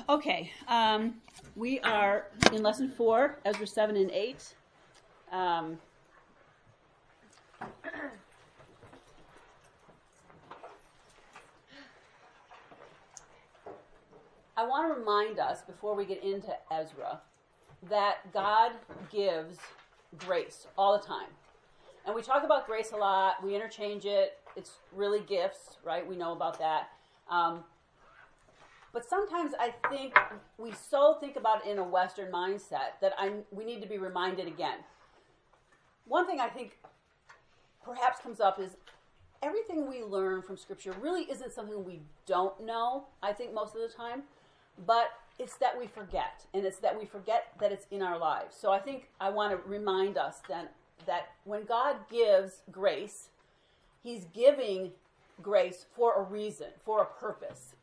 Okay, we are in lesson 4, Ezra 7 and 8. I want to remind us, before we get into Ezra, that God gives grace all the time. And we talk about grace a lot. We interchange it. It's really gifts, right? We know about that. But sometimes I think we so think about it in a Western mindset that we need to be reminded again. One thing I think perhaps comes up is everything we learn from Scripture really isn't something we don't know, I think, most of the time. But it's that we forget. And it's that we forget that it's in our lives. So I think I want to remind us then that when God gives grace, He's giving grace for a reason, for a purpose.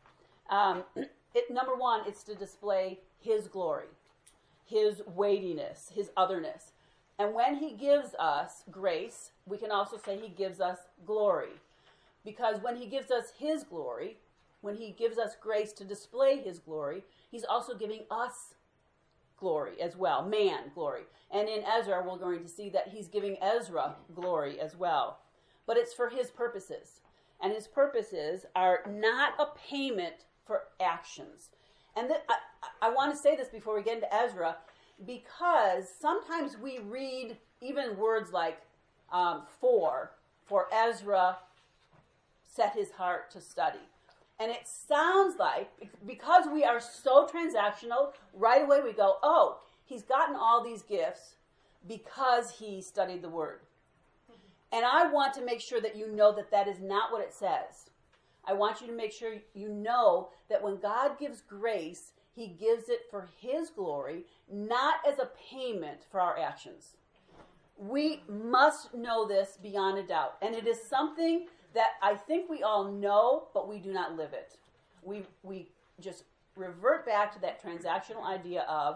Number one, it's to display His glory, His weightiness, His otherness. And when He gives us grace, we can also say He gives us glory. Because when He gives us His glory, when He gives us grace to display His glory, He's also giving us glory as well, man glory. And in Ezra, we're going to see that He's giving Ezra glory as well. But it's for His purposes. And His purposes are not a payment for actions. And I want to say this before we get into Ezra, because sometimes we read even words like for Ezra set his heart to study. And it sounds like, because we are so transactional, right away we go, oh, he's gotten all these gifts because he studied the Word. And I want to make sure that you know that that is not what it says. I want you to make sure you know that when God gives grace, He gives it for His glory, not as a payment for our actions. We must know this beyond a doubt. And it is something that I think we all know, but we do not live it. We just revert back to that transactional idea of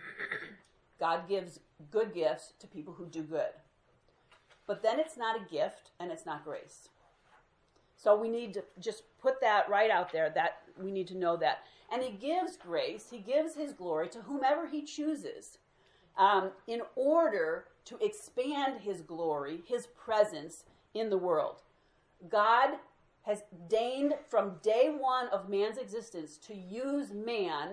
God gives good gifts to people who do good. But then it's not a gift and it's not grace. So we need to just put that right out there, that we need to know that. And He gives grace, He gives His glory to whomever He chooses in order to expand His glory, His presence in the world. God has deigned from day one of man's existence to use man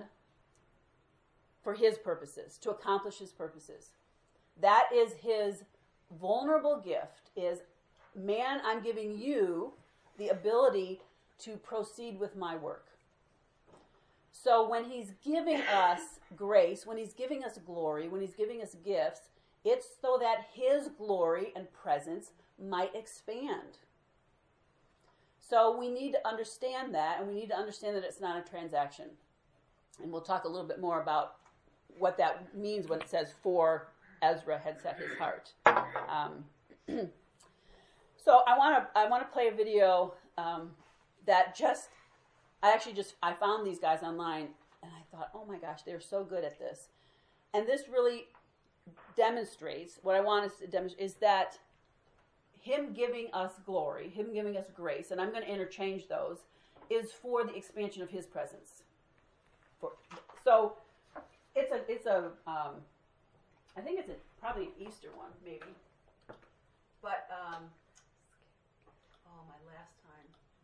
for His purposes, to accomplish His purposes. That is His vulnerable gift, is, man, I'm giving you the ability to proceed with my work. So when He's giving us grace, when He's giving us glory, when He's giving us gifts, it's so that His glory and presence might expand. So we need to understand that, and we need to understand that it's not a transaction. And we'll talk a little bit more about what that means when it says, for Ezra had set his heart. So I want to play a video that I found these guys online, and I thought, oh my gosh, they're so good at this. And this really demonstrates, what I want us to demonstrate is that Him giving us glory, Him giving us grace, and I'm going to interchange those, is for the expansion of His presence. So it's a I think it's probably an Easter one, maybe. But my last time.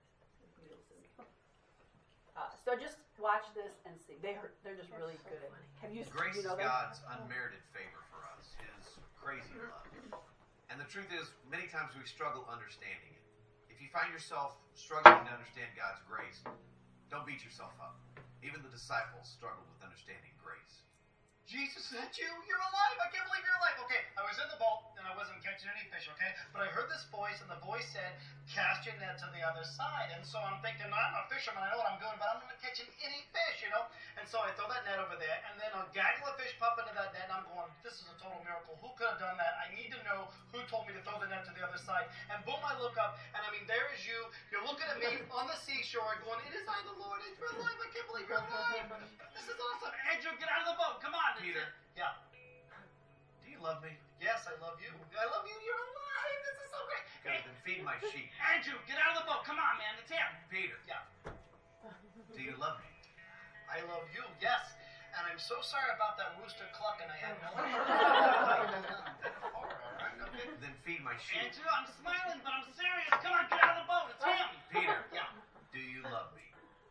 So just watch this and see. They're just really good at it. Have you? Grace you know is God's unmerited favor for us, His crazy love. And the truth is, many times we struggle understanding it. If you find yourself struggling to understand God's grace, don't beat yourself up. Even the disciples struggled with understanding grace. Jesus sent you? You're alive. I can't believe you're alive. Okay, I was in the boat and I wasn't catching any fish, okay? But I heard this voice and the voice said, cast your net to the other side. And so I'm thinking, I'm a fisherman. I know what I'm doing, but I'm not catching any fish, you know? And so I throw that net over there and then a gaggle of fish pop into that net and I'm going, this is a total miracle. Who could have done that? I need to know who told me to throw the net to the other side. And boom, I look up and I mean, there is you. You're looking at me on the seashore going, it is I, the Lord. You're alive. I can't believe you're alive. This is awesome. Andrew, get out of the boat. Come on. Peter. Yeah. Do you love me? Yes, I love you. I love you. You're alive. This is so great. Good, then feed my sheep. Andrew, get out of the boat. Come on, man. It's him. Peter. Yeah. Do you love me? I I love you, yes. And I'm so sorry about that rooster clucking. I had no idea. All right, okay. Then feed my sheep. Andrew, I'm smiling, but I'm serious. Come on, get out of the boat. It's him. Peter, Yeah. do you love me?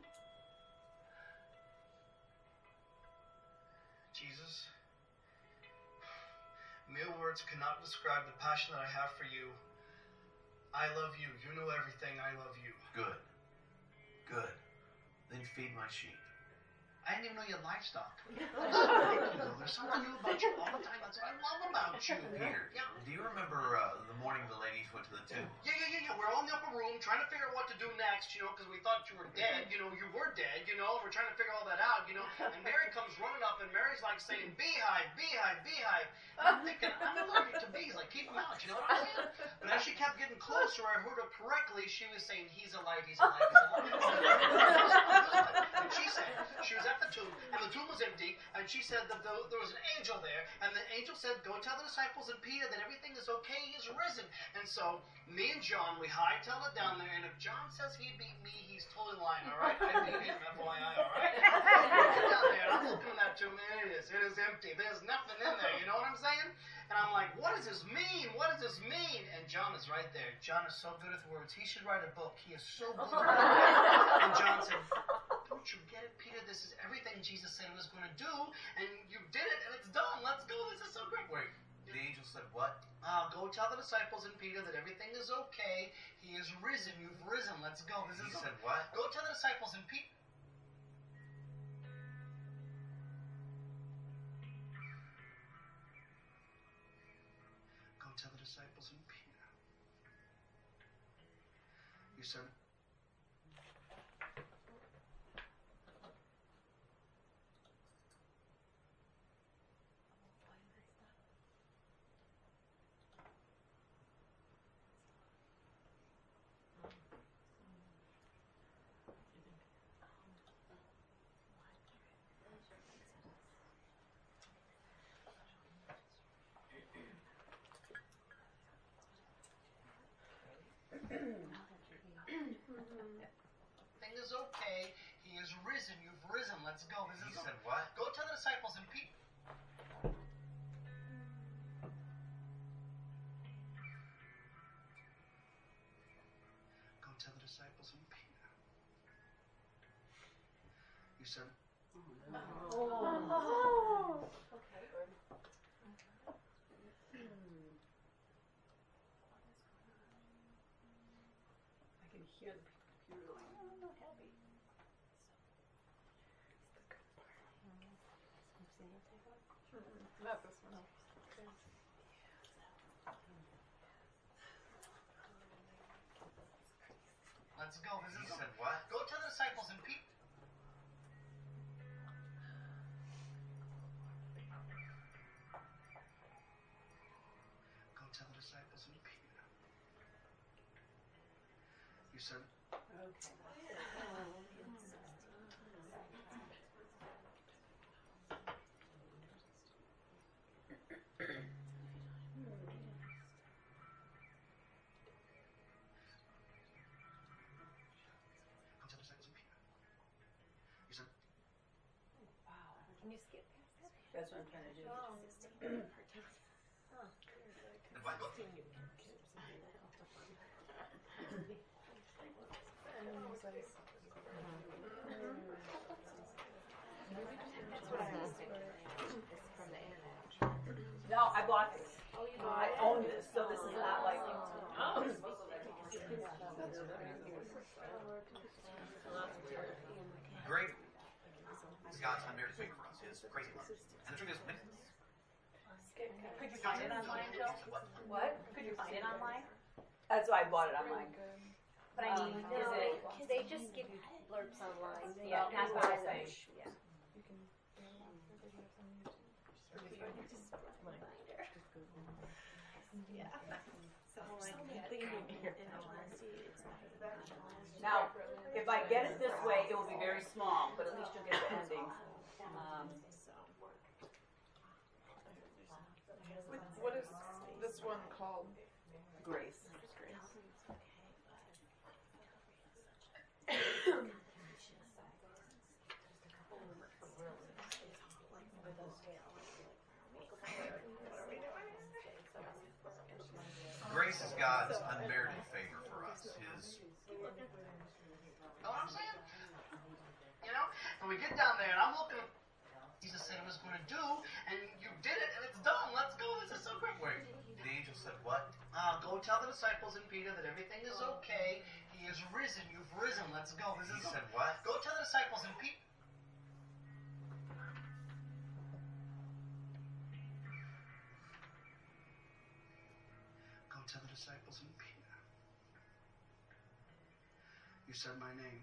Jesus, mere words cannot describe the passion that I have for you. I love you. You know everything. I love you. Good. Good. Then feed my sheep. I didn't even know you had livestock. There's something new about you all the time. That's what I love about you. Peter, Yeah. do you remember the morning the ladies went to the tomb? Yeah. We're all in the upper room trying to figure out what to do next, because we thought you were dead. You were dead, We're trying to figure all that out, And Mary comes running up, and Mary's like saying, beehive, beehive, beehive. And I'm thinking, I'm allergic to bees. Like, keep them out, you know what I'm saying? But as she kept getting closer, I heard her correctly. She was saying, he's alive, he's alive, he's alive. And she said, she was at the tomb, and the tomb was empty, and she said that there was an angel there, and the angel said, go tell the disciples and Peter that everything is okay, he's risen. And so, me and John, we hightail it down there, and if John says he beat me, he's totally lying, alright? I beat him, FYI, alright? We get down there, and I'm looking at that tomb, and it is empty. There's nothing in there, you know what I'm saying? And I'm like, what does this mean? What does this mean? And John is right there. John is so good with words. He should write a book. He is so good with words. And John said, don't you get it, Peter? This is everything Jesus said he was going to do, and you did it, and it's done. Let's go. This is so great. Wait, the angel said what? Go tell the disciples and Peter that everything is okay. He is risen. You've risen. Let's go. This He is said what? Go tell the disciples and Peter. Go tell the disciples and Peter. You said. Thing is okay. He is risen. You've risen. Let's go. This He is said what? Go tell the disciples and Peter. Go tell the disciples and Peter. You said. I can hear the computer going, I'm not happy. Not this one. Let's go. This He is said what? Go tell the disciples and Peter. Go tell the disciples and Peter. You said. Go tell the disciples and Peter. You said. Can you skip past that? That's what I'm trying to do. And what? No, I bought this. I own this, so this is not like. Great. God's unmerited favor for us. His crazy love. And the truth is, Could you find it online, Joe? What? Could you find it online? That's why I bought it online. But I mean, is it? They just give blurbs online. Yeah, that's what I'm saying. Yeah. Yeah. Now, if I get it this way, it will be very small, but at least you'll get the ending. What is this one called? Grace. Grace is God's unmerited favor for us. His Know what I'm saying? You know? And we get down there, and I'm looking. Jesus said he was going to do, and you did it, and it's done. Let's go. This is so great. wait. The angel said, "What?" Go tell the disciples and Peter that everything is okay. He is risen. You've risen. Let's go. This He is said, "What?" Go tell the disciples and Peter. Go tell the disciples and Peter. You said my name.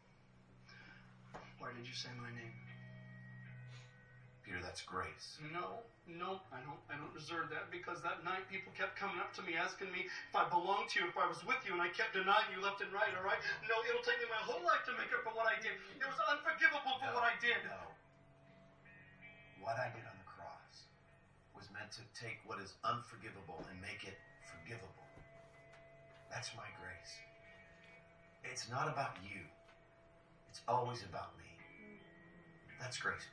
Why did you say my name? Peter, that's grace. No, I don't deserve that, because that night people kept coming up to me asking me if I belonged to you, if I was with you, and I kept denying you left and right, all right? No, it'll take me my whole life to make up for what I did. It was unforgivable for what I did. No. What I did on the cross was meant to take what is unforgivable and make it forgivable. That's my grace. It's not about you. It's always about me. That's grace, Peter.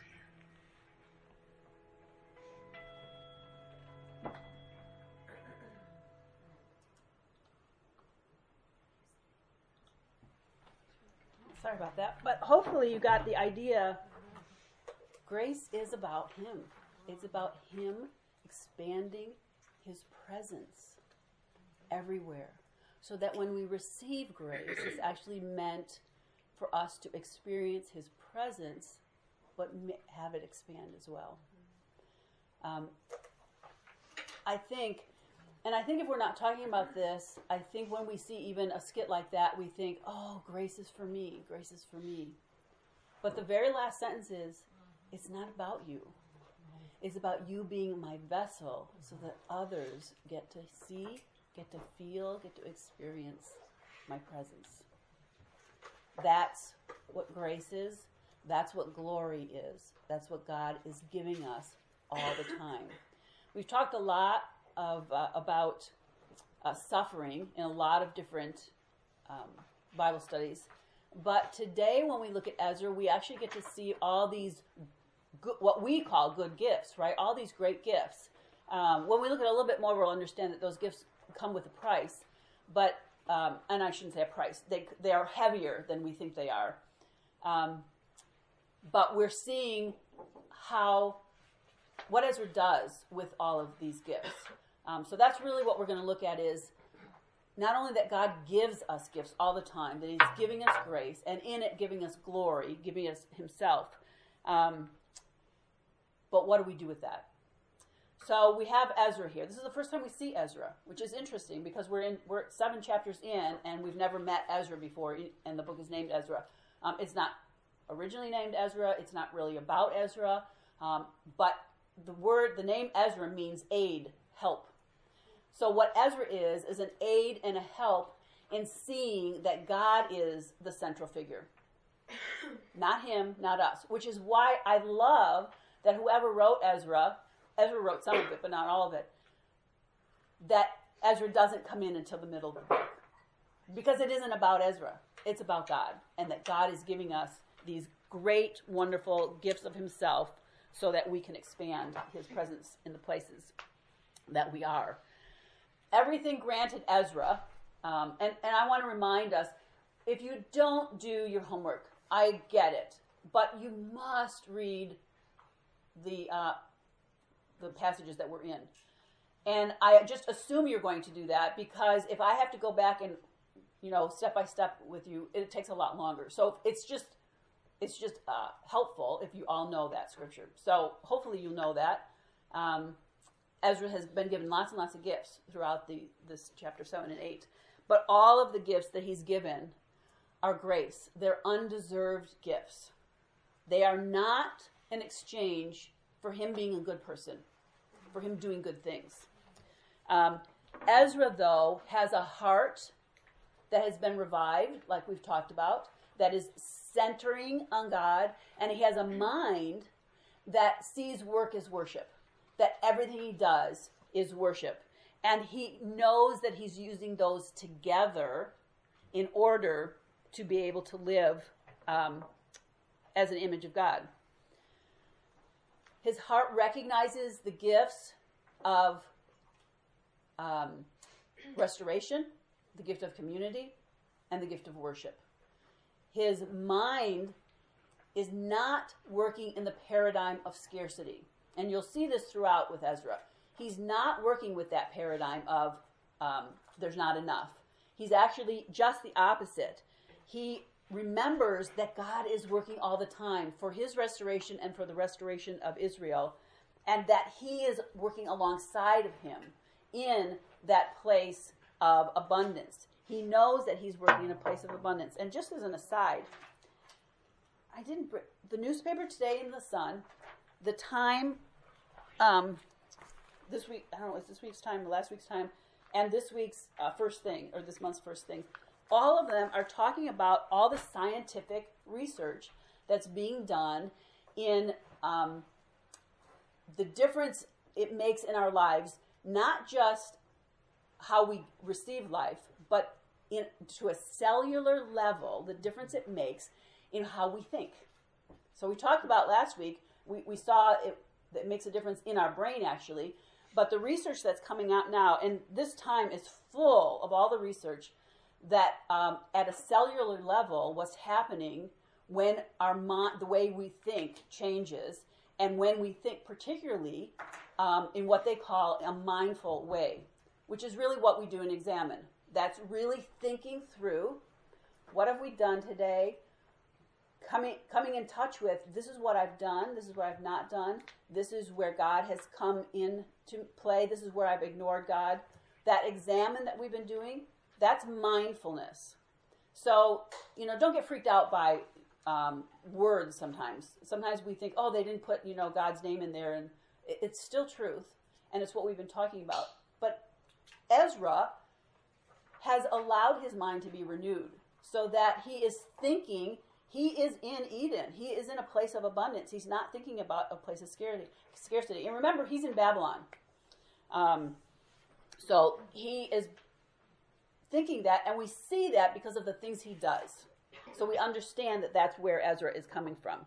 Sorry about that. But hopefully you got the idea. Grace is about him. It's about him expanding his presence everywhere. So that when we receive grace, it's actually meant for us to experience his presence, but have it expand as well. I think if we're not talking about this, I think when we see even a skit like that, we think, oh, grace is for me, grace is for me. But the very last sentence is, it's not about you. It's about you being my vessel so that others get to see, get to feel, get to experience my presence. That's what grace is. That's what glory is. That's what God is giving us all the time. We've talked a lot about suffering in a lot of different Bible studies. But today, when we look at Ezra, we actually get to see all these, what we call good gifts, right? All these great gifts. When we look at it a little bit more, we'll understand that those gifts come with a price. But, and I shouldn't say a price, they are heavier than we think they are. But we're seeing what Ezra does with all of these gifts. So that's really what we're going to look at, is not only that God gives us gifts all the time, that he's giving us grace, and in it giving us glory, giving us himself. But what do we do with that? So we have Ezra here. This is the first time we see Ezra, which is interesting because we're 7 chapters in, and we've never met Ezra before, and the book is named Ezra. It's not originally named Ezra. It's not really about Ezra. But the name Ezra means aid, help. So what Ezra is an aid and a help in seeing that God is the central figure. Not him, not us. Which is why I love that whoever wrote Ezra wrote some of it, but not all of it, that Ezra doesn't come in until the middle of the book. Because it isn't about Ezra. It's about God. And that God is giving us these great, wonderful gifts of himself so that we can expand his presence in the places that we are. Everything granted Ezra, and I want to remind us, if you don't do your homework, I get it, but you must read the passages that we're in. And I just assume you're going to do that, because if I have to go back and, step by step with you, it takes a lot longer. So it's just helpful if you all know that scripture. So hopefully you know that. Ezra has been given lots and lots of gifts throughout this chapter 7 and 8. But all of the gifts that he's given are grace. They're undeserved gifts. They are not an exchange for him being a good person, for him doing good things. Ezra, though, has a heart that has been revived, like we've talked about, that is centering on God, and he has a mind that sees work as worship, that everything he does is worship. And he knows that he's using those together in order to be able to live as an image of God. His heart recognizes the gifts of restoration, the gift of community, and the gift of worship. His mind is not working in the paradigm of scarcity. And you'll see this throughout with Ezra. He's not working with that paradigm of there's not enough. He's actually just the opposite. He remembers that God is working all the time for his restoration and for the restoration of Israel, and that he is working alongside of him in that place of abundance. He knows that he's working in a place of abundance. And just as an aside, I didn't bring the newspaper today in the Sun, the Time, this week, I don't know, it's this week's Time, last week's Time, and this week's First Thing, or this month's First Thing. All of them are talking about all the scientific research that's being done in the difference it makes in our lives, not just how we receive life, but to a cellular level, the difference it makes in how we think. So we talked about last week, we saw it makes a difference in our brain actually, but the research that's coming out now, and this Time is full of all the research that at a cellular level, what's happening when the way we think changes, and when we think particularly in what they call a mindful way, which is really what we do in Examine. That's really thinking through, what have we done today? Coming in touch with, this is what I've done, this is what I've not done, this is where God has come in to play, this is where I've ignored God. That Examine that we've been doing, that's mindfulness. So, don't get freaked out by words sometimes. Sometimes we think, oh, they didn't put, God's name in there, and it's still truth, and it's what we've been talking about. But Ezra has allowed his mind to be renewed so that he is thinking, he is in Eden. He is in a place of abundance. He's not thinking about a place of scarcity. And remember, he's in Babylon. So he is thinking that, and we see that because of the things he does. So we understand that that's where Ezra is coming from.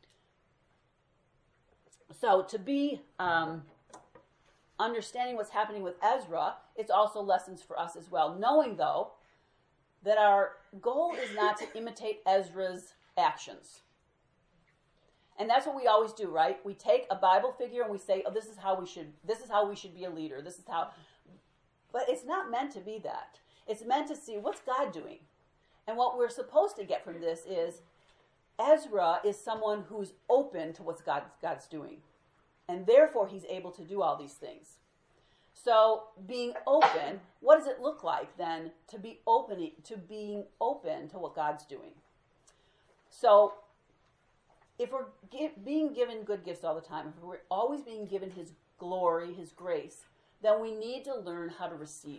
So to be understanding what's happening with Ezra, it's also lessons for us as well. Knowing, though, that our goal is not to imitate Ezra's actions. And that's what we always do, right? We take a Bible figure and we say, oh, this is how we should be a leader. This is how. But it's not meant to be that. It's meant to see what's God doing. And what we're supposed to get from this is Ezra is someone who's open to what God's doing. And therefore, he's able to do all these things. So being open, what does it look like then to be open to being open to what God's doing? So if we're being given good gifts all the time, if we're always being given his glory, his grace, then we need to learn how to receive.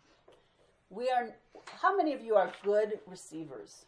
How many of you are good receivers?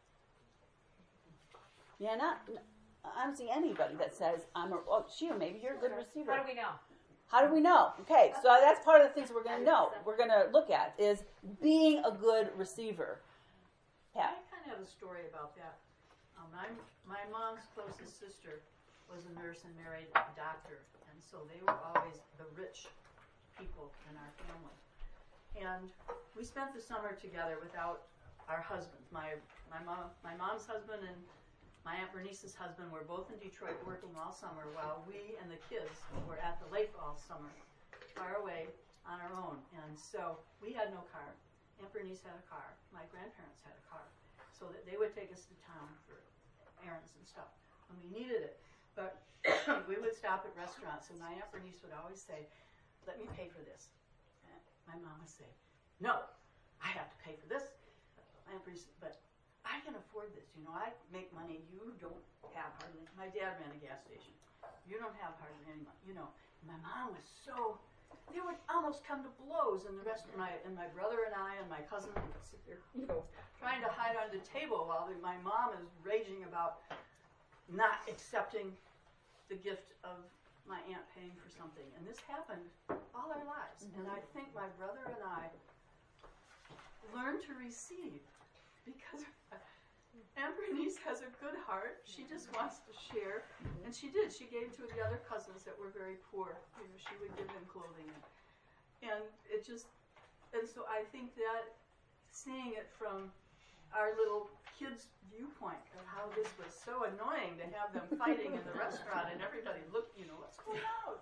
Yeah, I don't see anybody that says, Sheila, maybe you're a good receiver. How do we know? How do we know? Okay, so that's part of the things we're going to know. We're going to look at is being a good receiver. I kind of have a story about that. My mom's closest sister was a nurse and married a doctor, and so they were always the rich people in our family. And we spent the summer together without our husbands. My mom's husband and my Aunt Bernice's husband were both in Detroit working all summer while we and the kids were at the lake all summer, far away on our own. And so we had no car. Aunt Bernice had a car. My grandparents had a car. So that they would take us to town for errands and stuff when we needed it. But we would stop at restaurants, and my Aunt Bernice would always say, let me pay for this. And my mom would say, no, I have to pay for this. Aunt Bernice, but I can afford this. I make money. You don't have hardly. My dad ran a gas station. You don't have hardly any money. My mom was so. They would almost come to blows, and my brother and I and my cousin would sit there, trying to hide under the table while my mom is raging about not accepting the gift of my aunt paying for something. And this happened all our lives. Mm-hmm. And I think my brother and I learned to receive because Aunt Bernice has a good heart. She just wants to share. And she did. She gave to the other cousins that were very poor. She would give them clothing. And so I think that seeing it from our little kids' viewpoint of how this was so annoying to have them fighting in the restaurant and everybody looked, what's going on?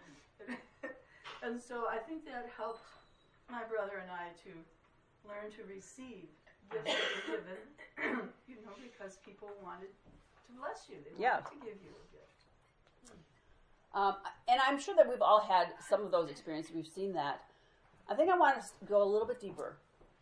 And so I think that helped my brother and I to learn to receive gifts that were given, because people wanted to bless you. They wanted to give you a gift. And I'm sure that we've all had some of those experiences. We've seen that. I think I want to go a little bit deeper.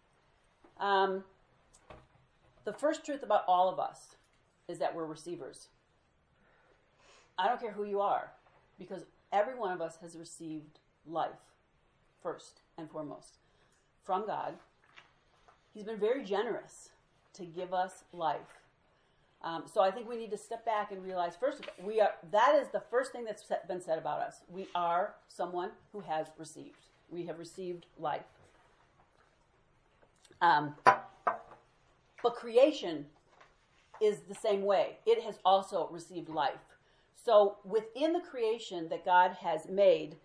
The first truth about all of us is that we're receivers. I don't care who you are, because every one of us has received life, first and foremost, from God. He's been very generous to give us life. So I think we need to step back and realize, first of all, that is the first thing that's been said about us. We are someone who has received. We have received life. But creation is the same way. It has also received life. So within the creation that God has made,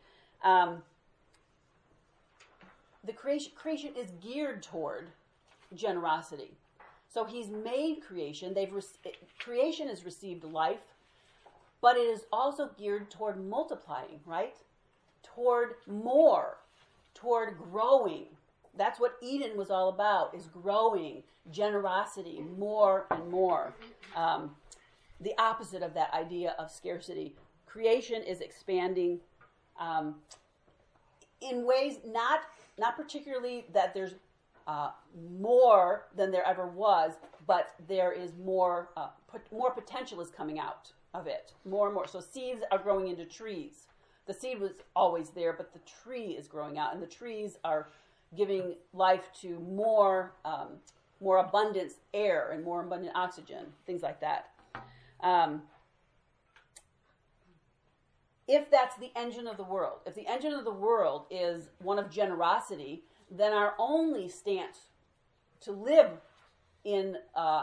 the creation is geared toward generosity. So he's made creation. Creation has received life, but it is also geared toward multiplying, right? Toward more, toward growing. That's what Eden was all about, is growing, generosity, more and more. The opposite of that idea of scarcity. Creation is expanding in ways not particularly that there's more than there ever was, but there is more potential is coming out of it, more and more. So seeds are growing into trees. The seed was always there, but the tree is growing out, and the trees are giving life to more abundant air and more abundant oxygen, things like that. If that's the engine of the world, if the engine of the world is one of generosity, then our only stance to live in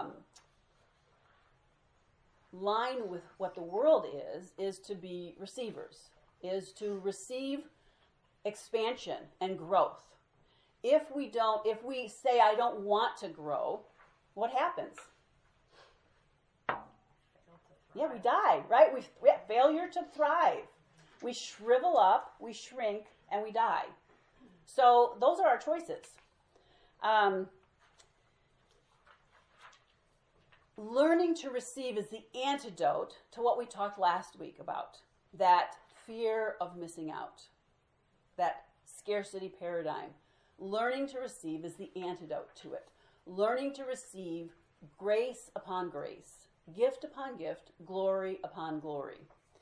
line with what the world is to be receivers, is to receive expansion and growth. If we say, I don't want to grow, what happens? Yeah, we die, right? We have failure to thrive. We shrivel up, we shrink, and we die. So those are our choices. Learning to receive is the antidote to what we talked last week about, that fear of missing out, that scarcity paradigm. Learning to receive is the antidote to it. Learning to receive grace upon grace, gift upon gift, glory upon glory.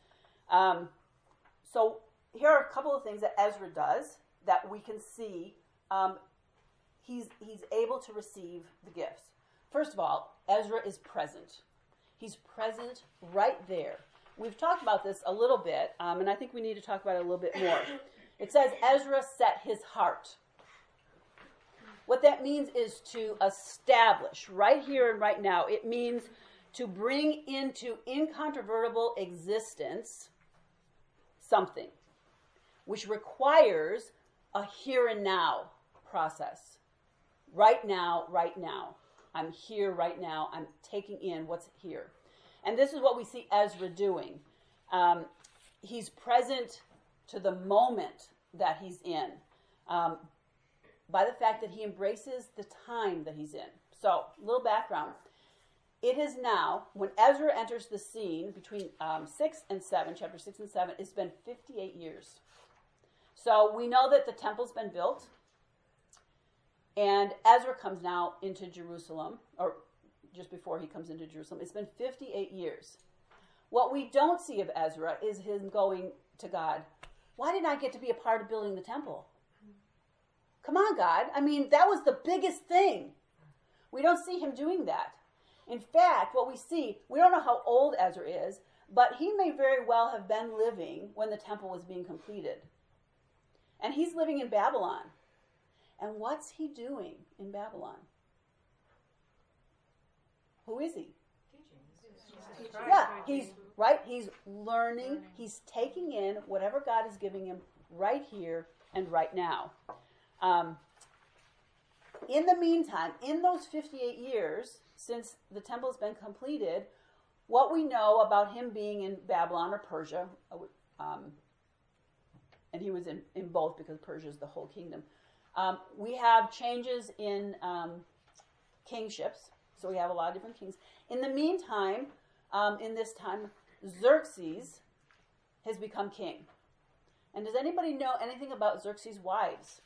So here are a couple of things that Ezra does that we can see. He's able to receive the gifts. First of all, Ezra is present. He's present right there. We've talked about this a little bit, and I think we need to talk about it a little bit more. It says Ezra set his heart. What that means is to establish right here and right now. It means to bring into incontrovertible existence something, which requires a here and now process. Right now. I'm here right now. I'm taking in what's here. And this is what we see Ezra doing. He's present to the moment that he's in by the fact that he embraces the time that he's in. So, a little background. It is now, when Ezra enters the scene between 6 and 7, chapter 6 and 7, it's been 58 years. So we know that the temple's been built, and Ezra comes now into Jerusalem, or just before he comes into Jerusalem. It's been 58 years. What we don't see of Ezra is him going to God, why didn't I get to be a part of building the temple? Come on, God. I mean, that was the biggest thing. We don't see him doing that. In fact, what we see, we don't know how old Ezra is, but he may very well have been living when the temple was being completed. And he's living in Babylon. And what's he doing in Babylon? Who is he? Teaching. Yeah, he's right. He's learning. He's taking in whatever God is giving him right here and right now. In the meantime, in those 58 years since the temple has been completed, what we know about him being in Babylon or Persia, and he was in both because Persia is the whole kingdom, we have changes in kingships. So we have a lot of different kings. In the meantime, in this time, Xerxes has become king. And does anybody know anything about Xerxes' wives?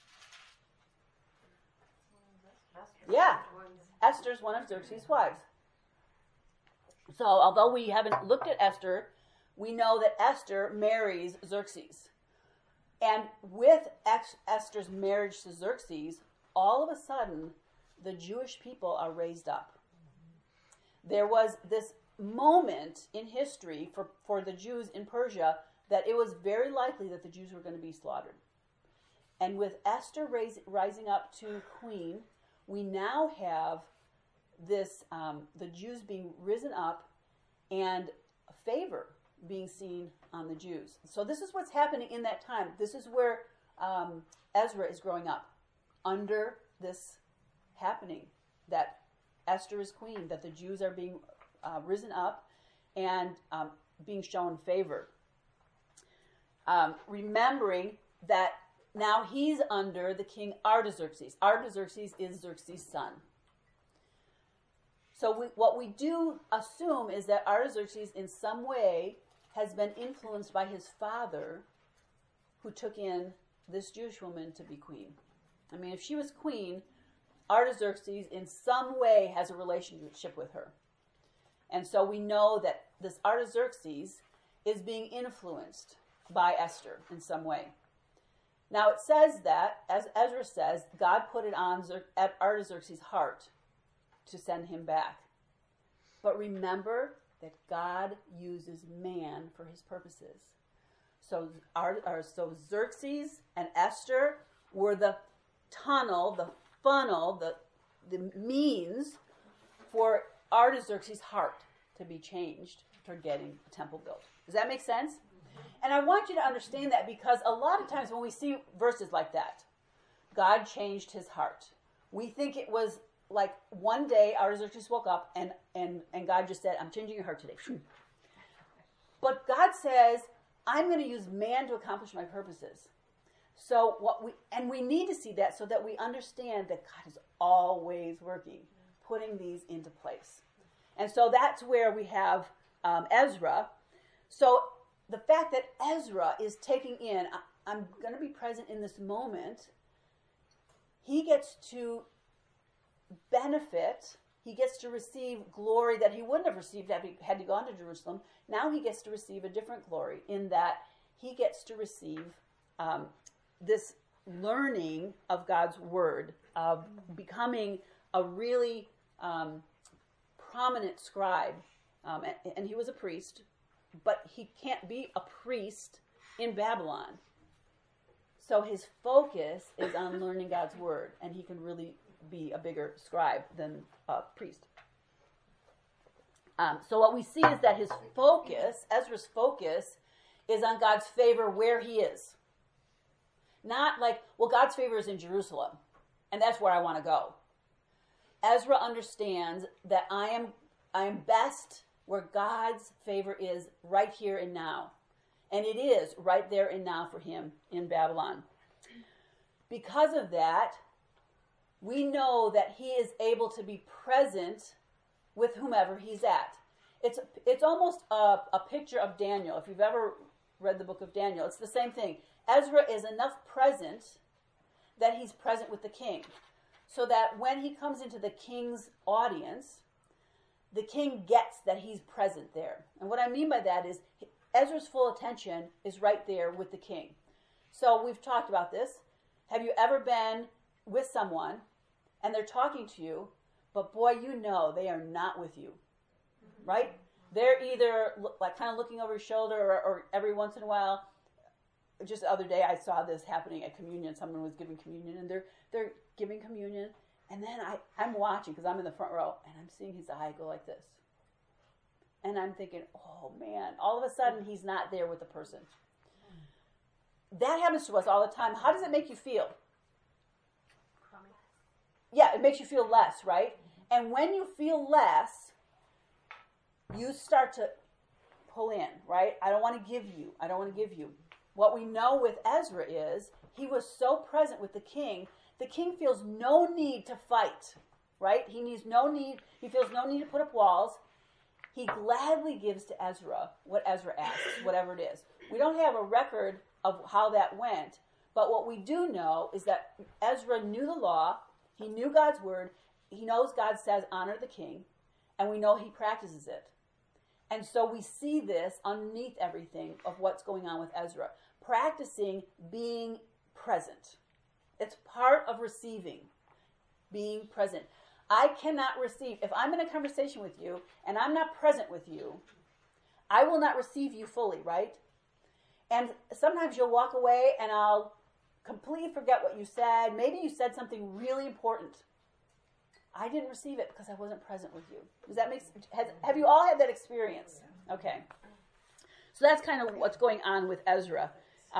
Yeah, Esther's one of Xerxes' wives. So although we haven't looked at Esther, we know that Esther marries Xerxes. And with Esther's marriage to Xerxes, all of a sudden, the Jewish people are raised up. There was this moment in history for the Jews in Persia that it was very likely that the Jews were going to be slaughtered. And with Esther rising up to queen, we now have this the Jews being risen up and favor being seen on the Jews. So this is what's happening in that time. This is where Ezra is growing up, under this happening, that Esther is queen, that the Jews are being risen up and being shown favor. Remembering that now he's under the king Artaxerxes. Artaxerxes is Xerxes' son. So what we do assume is that Artaxerxes in some way has been influenced by his father, who took in this Jewish woman to be queen. I mean, if she was queen, Artaxerxes in some way has a relationship with her. And so we know that this Artaxerxes is being influenced by Esther in some way. Now it says that, as Ezra says, God put it on Artaxerxes' heart to send him back. But remember that God uses man for his purposes. So Xerxes and Esther were the tunnel, the funnel, the means for Artaxerxes' heart to be changed toward getting a temple built. Does that make sense? And I want you to understand that, because a lot of times when we see verses like that, God changed his heart, we think it was like one day Artaxerxes woke up and God just said, I'm changing your heart today. But God says, I'm going to use man to accomplish my purposes. So we need to see that so that we understand that God is always working, putting these into place. And so that's where we have Ezra. So the fact that Ezra is taking in, I'm going to be present in this moment, he gets to benefit, he gets to receive glory that he wouldn't have received had he gone to Jerusalem. Now he gets to receive a different glory, in that he gets to receive this learning of God's word, of becoming a really prominent scribe. And he was a priest, but he can't be a priest in Babylon. So his focus is on learning God's word, and he can really be a bigger scribe than a priest. So what we see is that his focus, Ezra's focus, is on God's favor where he is. Not like, well, God's favor is in Jerusalem, and that's where I want to go. Ezra understands that I am best where God's favor is right here and now. And it is right there and now for him in Babylon. Because of that, we know that he is able to be present with whomever he's at. It's almost a picture of Daniel. If you've ever read the book of Daniel, it's the same thing. Ezra is enough present that he's present with the king, so that when he comes into the king's audience, the king gets that he's present there. And what I mean by that is Ezra's full attention is right there with the king. So we've talked about this. Have you ever been with someone and they're talking to you, but boy, you know they are not with you, right? They're either like kind of looking over your shoulder, or every once in a while. Just the other day I saw this happening at communion. Someone was giving communion, and they're giving communion, And then I'm watching because I'm in the front row, and I'm seeing his eye go like this. And I'm thinking, oh man, all of a sudden he's not there with the person. That happens to us all the time. How does it make you feel? Yeah, it makes you feel less, right? And when you feel less, you start to pull in, right? I don't want to give you. I don't want to give you. What we know with Ezra is he was so present with the king feels no need to fight, right? He feels no need to put up walls. He gladly gives to Ezra what Ezra asks, whatever it is. We don't have a record of how that went, but what we do know is that Ezra knew the law, he knew God's word, he knows God says honor the king, and we know he practices it. And so we see this underneath everything of what's going on with Ezra. Practicing being present. It's part of receiving, being present. I cannot receive. If I'm in a conversation with you and I'm not present with you, I will not receive you fully, right? And sometimes you'll walk away and I'll completely forget what you said. Maybe you said something really important. I didn't receive it because I wasn't present with you. Does that make sense? Have you all had that experience? Okay. So that's kind of what's going on with Ezra.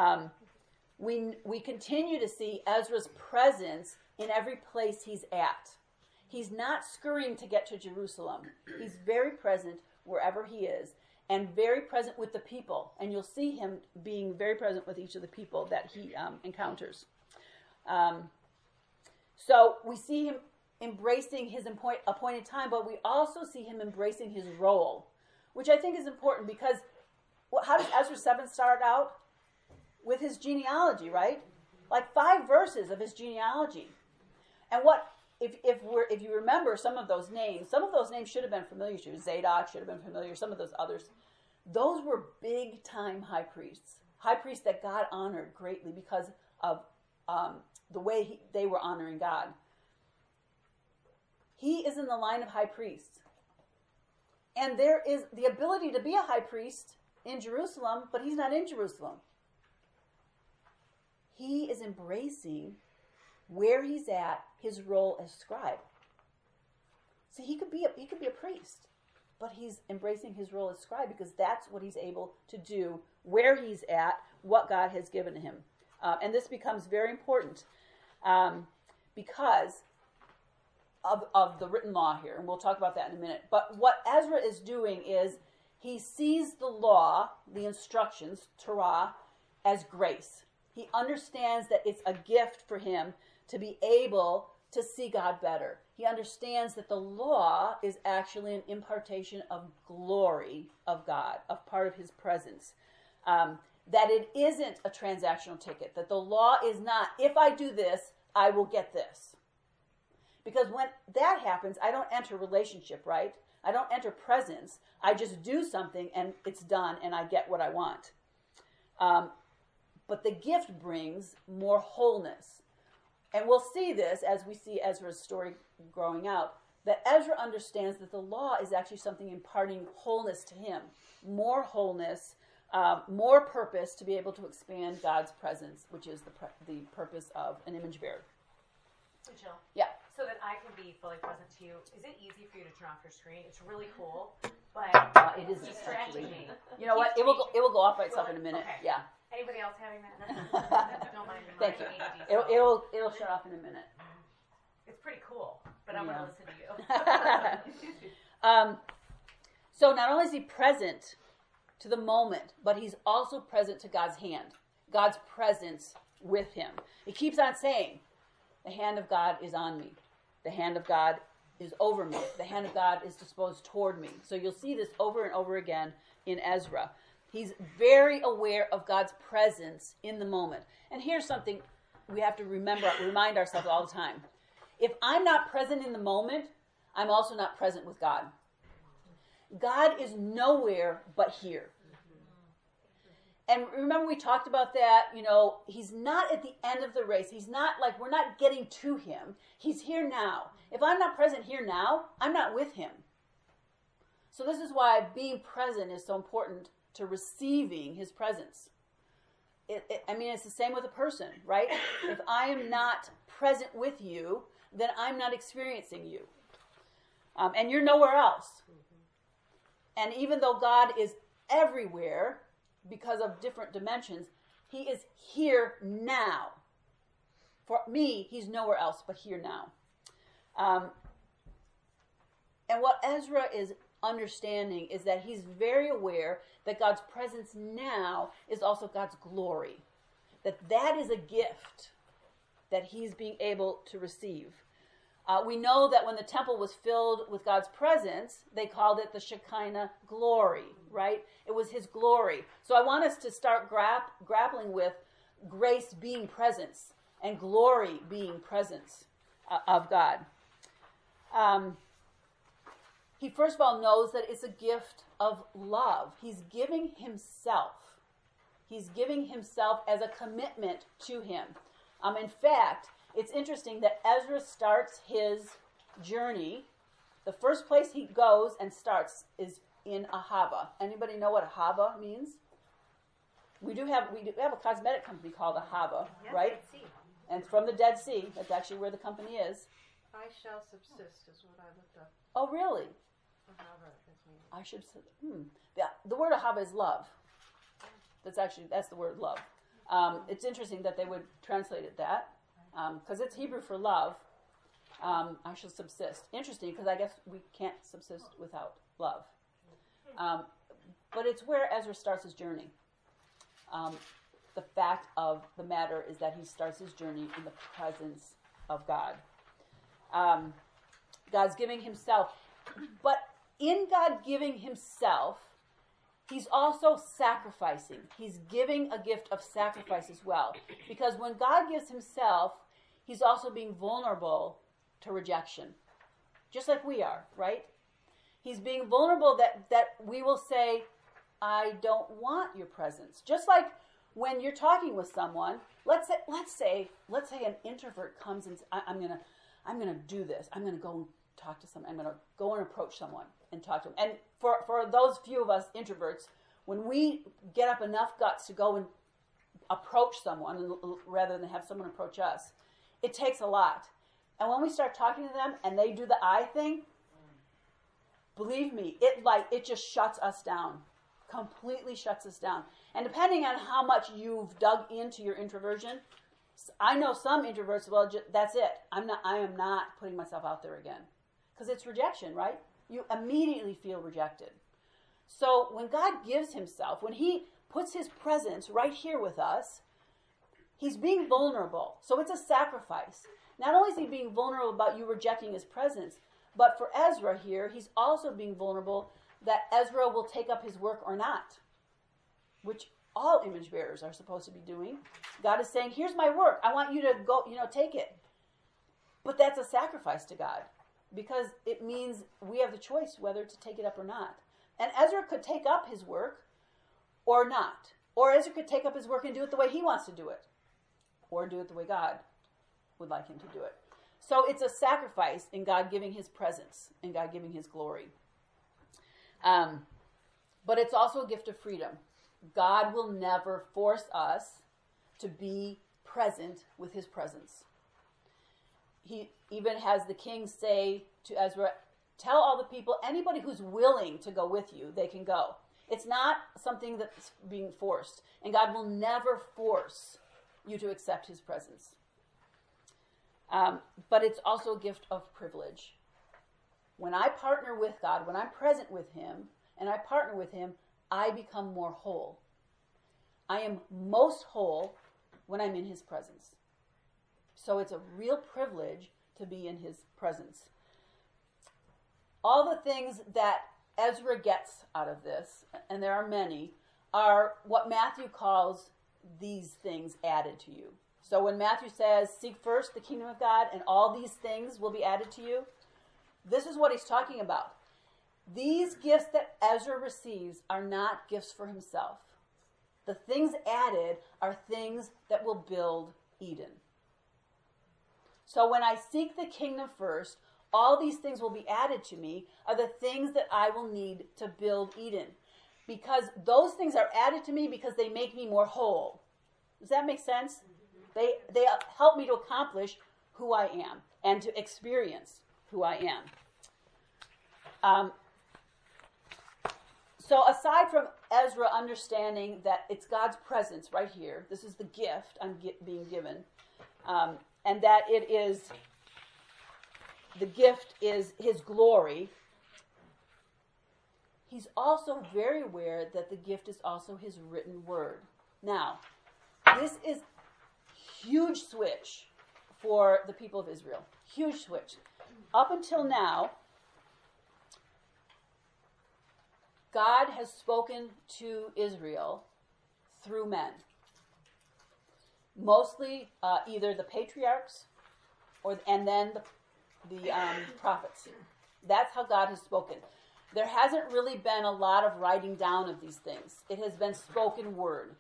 We continue to see Ezra's presence in every place he's at. He's not scurrying to get to Jerusalem. He's very present wherever he is and very present with the people. And you'll see him being very present with each of the people that he encounters. So we see him embracing his appointed time, but we also see him embracing his role, which I think is important because how does Ezra 7 start out? With his genealogy, right? Like 5 verses of his genealogy. And what if you remember some of those names should have been familiar to you. Zadok should have been familiar, some of those others. Those were big time high priests that God honored greatly because of the way they were honoring God. He is in the line of high priests. And there is the ability to be a high priest in Jerusalem, but he's not in Jerusalem. He is embracing where he's at, his role as scribe. See, he could be a priest, but he's embracing his role as scribe because that's what he's able to do, where he's at, what God has given him. And this becomes very important because of the written law here, and we'll talk about that in a minute. But what Ezra is doing is he sees the law, the instructions, Torah, as grace. He understands that it's a gift for him to be able to see God better. He understands that the law is actually an impartation of glory of God, of part of his presence. That it isn't a transactional ticket, that the law is not, if I do this, I will get this. Because when that happens, I don't enter relationship, right? I don't enter presence. I just do something and it's done and I get what I want. But the gift brings more wholeness. And we'll see this as we see Ezra's story growing out, that Ezra understands that the law is actually something imparting wholeness to him. More wholeness, more purpose to be able to expand God's presence, which is the purpose of an image bearer. So Jill, Yeah. so that I can be fully present to you, is it easy for you to turn off your screen? It's really cool, but It it's isn't distracting actually. me. You know what? It will go off by itself Will in a it? minute. Okay. Yeah. Anybody else having that? Don't mind me. Thank you. ADD, It'll shut off in a minute. It's pretty cool, but I'm Yeah. going to listen to you. So not only is he present to the moment, but he's also present to God's hand, God's presence with him. He keeps on saying, the hand of God is on me. The hand of God is over me. The hand of God is disposed toward me. So you'll see this over and over again in Ezra. He's very aware of God's presence in the moment. And here's something we have to remind ourselves all the time. If I'm not present in the moment, I'm also not present with God. God is nowhere but here. And remember we talked about that, he's not at the end of the race. He's not like, we're not getting to him. He's here now. If I'm not present here now, I'm not with him. So this is why being present is so important to receiving his presence. It's the same with a person, right? If I am not present with you, then I'm not experiencing you. And you're nowhere else. And even though God is everywhere because of different dimensions, he is here now. For me, he's nowhere else but here now. And what Ezra is understanding is that he's very aware that God's presence now is also God's glory. That is a gift that he's being able to receive. We know that when the temple was filled with God's presence, they called it the Shekinah glory, right? It was his glory. So I want us to start grappling with grace being presence and glory being presence of God. He first of all knows that it's a gift of love. He's giving himself. He's giving himself as a commitment to him. In fact, it's interesting that Ezra starts his journey. The first place he goes and starts is in Ahava. Anybody know what Ahava means? We do have a cosmetic company called Ahava, right? And it's from the Dead Sea. That's actually where the company is. I shall subsist is what I looked up. Oh, really? I should say. The word Ahava is love. That's the word love. It's interesting that they would translate it that, because it's Hebrew for love. I shall subsist. Interesting, because I guess we can't subsist without love. But it's where Ezra starts his journey. The fact of the matter is that he starts his journey in the presence of God. God's giving himself. But in God giving himself, he's also sacrificing. He's giving a gift of sacrifice as well. Because when God gives himself, he's also being vulnerable to rejection. Just like we are, right? He's being vulnerable that we will say, I don't want your presence. Just like when you're talking with someone, let's say an introvert comes and I'm gonna do this. I'm gonna go and talk to someone. I'm gonna go and approach someone and talk to them. And for those few of us introverts, when we get up enough guts to go and approach someone rather than have someone approach us, it takes a lot. And when we start talking to them and they do the I thing, believe me, it just shuts us down. Completely shuts us down. And depending on how much you've dug into your introversion, I know some introverts, that's it. I am not putting myself out there again. Because it's rejection, right? You immediately feel rejected. So when God gives himself, when he puts his presence right here with us, he's being vulnerable. So it's a sacrifice. Not only is he being vulnerable about you rejecting his presence, but for Ezra here, he's also being vulnerable that Ezra will take up his work or not, which all image bearers are supposed to be doing. God is saying, here's my work. I want you to go, take it. But that's a sacrifice to God because it means we have the choice whether to take it up or not. And Ezra could take up his work or not. Or Ezra could take up his work and do it the way he wants to do it. Or do it the way God would like him to do it. So it's a sacrifice in God giving his presence, in God giving his glory. But it's also a gift of freedom. God will never force us to be present with his presence. He even has the king say to Ezra, tell all the people, anybody who's willing to go with you, they can go. It's not something that's being forced. And God will never force you to accept his presence. But it's also a gift of privilege. When I partner with God, when I'm present with him, and I partner with him, I become more whole. I am most whole when I'm in his presence. So it's a real privilege to be in his presence. All the things that Ezra gets out of this, and there are many, are what Matthew calls these things added to you. So when Matthew says, seek first the kingdom of God, and all these things will be added to you, this is what he's talking about. These gifts that Ezra receives are not gifts for himself. The things added are things that will build Eden. So when I seek the kingdom first, all these things will be added to me are the things that I will need to build Eden. Because those things are added to me because they make me more whole. Does that make sense? They help me to accomplish who I am and to experience who I am. So aside from Ezra understanding that it's God's presence right here, this is the gift I'm being given, and that the gift is his glory, he's also very aware that the gift is also his written word. Now, this is huge switch for the people of Israel. Huge switch. Up until now, God has spoken to Israel through men. Mostly either the patriarchs and then the prophets. That's how God has spoken. There hasn't really been a lot of writing down of these things. It has been spoken word.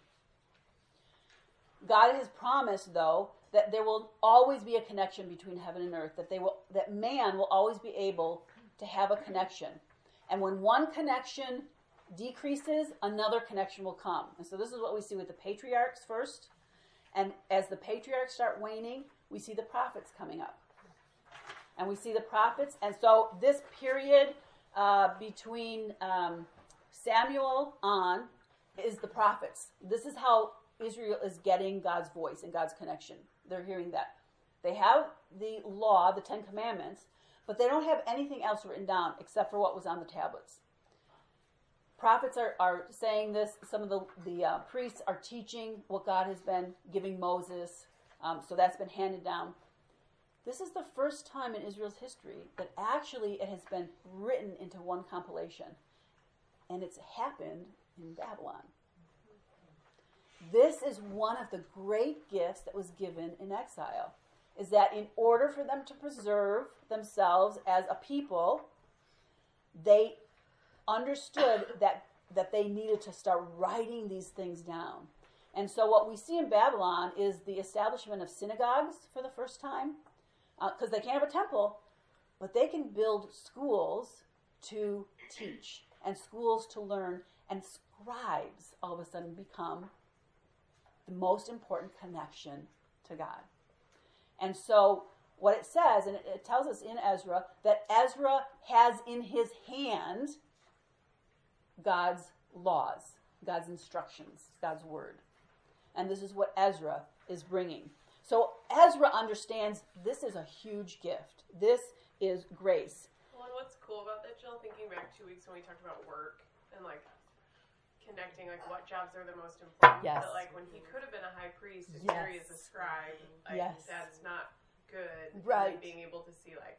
God has promised, though, that there will always be a connection between heaven and earth, that man will always be able to have a connection. And when one connection decreases, another connection will come. And so this is what we see with the patriarchs first. And as the patriarchs start waning, we see the prophets coming up. And we see the prophets. And so this period between Samuel on is the prophets. This is how Israel is getting God's voice and God's connection. They're hearing that. They have the law, the 10 Commandments, but they don't have anything else written down except for what was on the tablets. Prophets are saying this. Some of the priests are teaching what God has been giving Moses. So that's been handed down. This is the first time in Israel's history that actually it has been written into one compilation. And it's happened in Babylon. This is one of the great gifts that was given in exile, is that in order for them to preserve themselves as a people, they understood that they needed to start writing these things down. And so what we see in Babylon is the establishment of synagogues for the first time, because they can't have a temple, but they can build schools to teach and schools to learn, and scribes all of a sudden become the most important connection to God. And so what it says, and it tells us in Ezra, that Ezra has in his hand God's laws, God's instructions, God's word. And this is what Ezra is bringing. So Ezra understands this is a huge gift. This is grace. Well, and what's cool about that, Jill, thinking back 2 weeks when we talked about work and like connecting like what jobs are the most important. Yes. But like when he could have been a high priest and Yes. here he is a scribe, like Yes. that's not good. Right. And being able to see like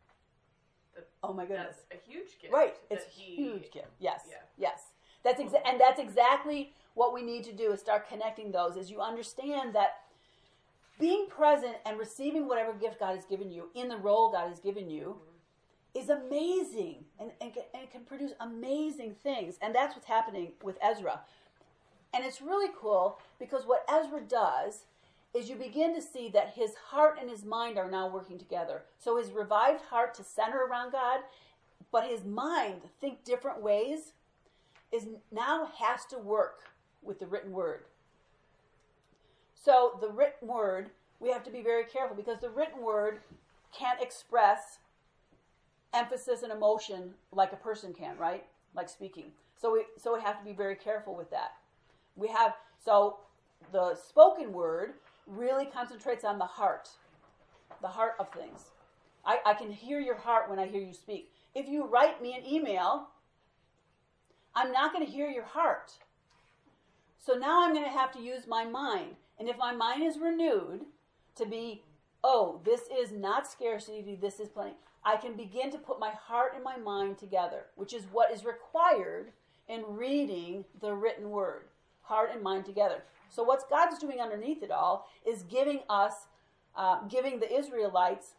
Oh my goodness. that's a huge gift. Right. It's that he, huge gift. Yes. Yeah. Yes. And that's exactly what we need to do, is start connecting those, is you understand that being present and receiving whatever gift God has given you in the role God has given you is amazing and can produce amazing things. And that's what's happening with Ezra. And it's really cool because what Ezra does is you begin to see that his heart and his mind are now working together. So his revived heart to center around God, but his mind, think different ways, is now has to work with the written word. So the written word, we have to be very careful because the written word can't express emphasis and emotion like a person can, right? Like speaking. So we have to be very careful with that. So the spoken word really concentrates on the heart of things. I can hear your heart when I hear you speak. If you write me an email, I'm not going to hear your heart. So now I'm going to have to use my mind. And if my mind is renewed to be, oh, this is not scarcity, this is plenty, I can begin to put my heart and my mind together, which is what is required in reading the written word. Heart and mind together. So what God's doing underneath it all is giving the Israelites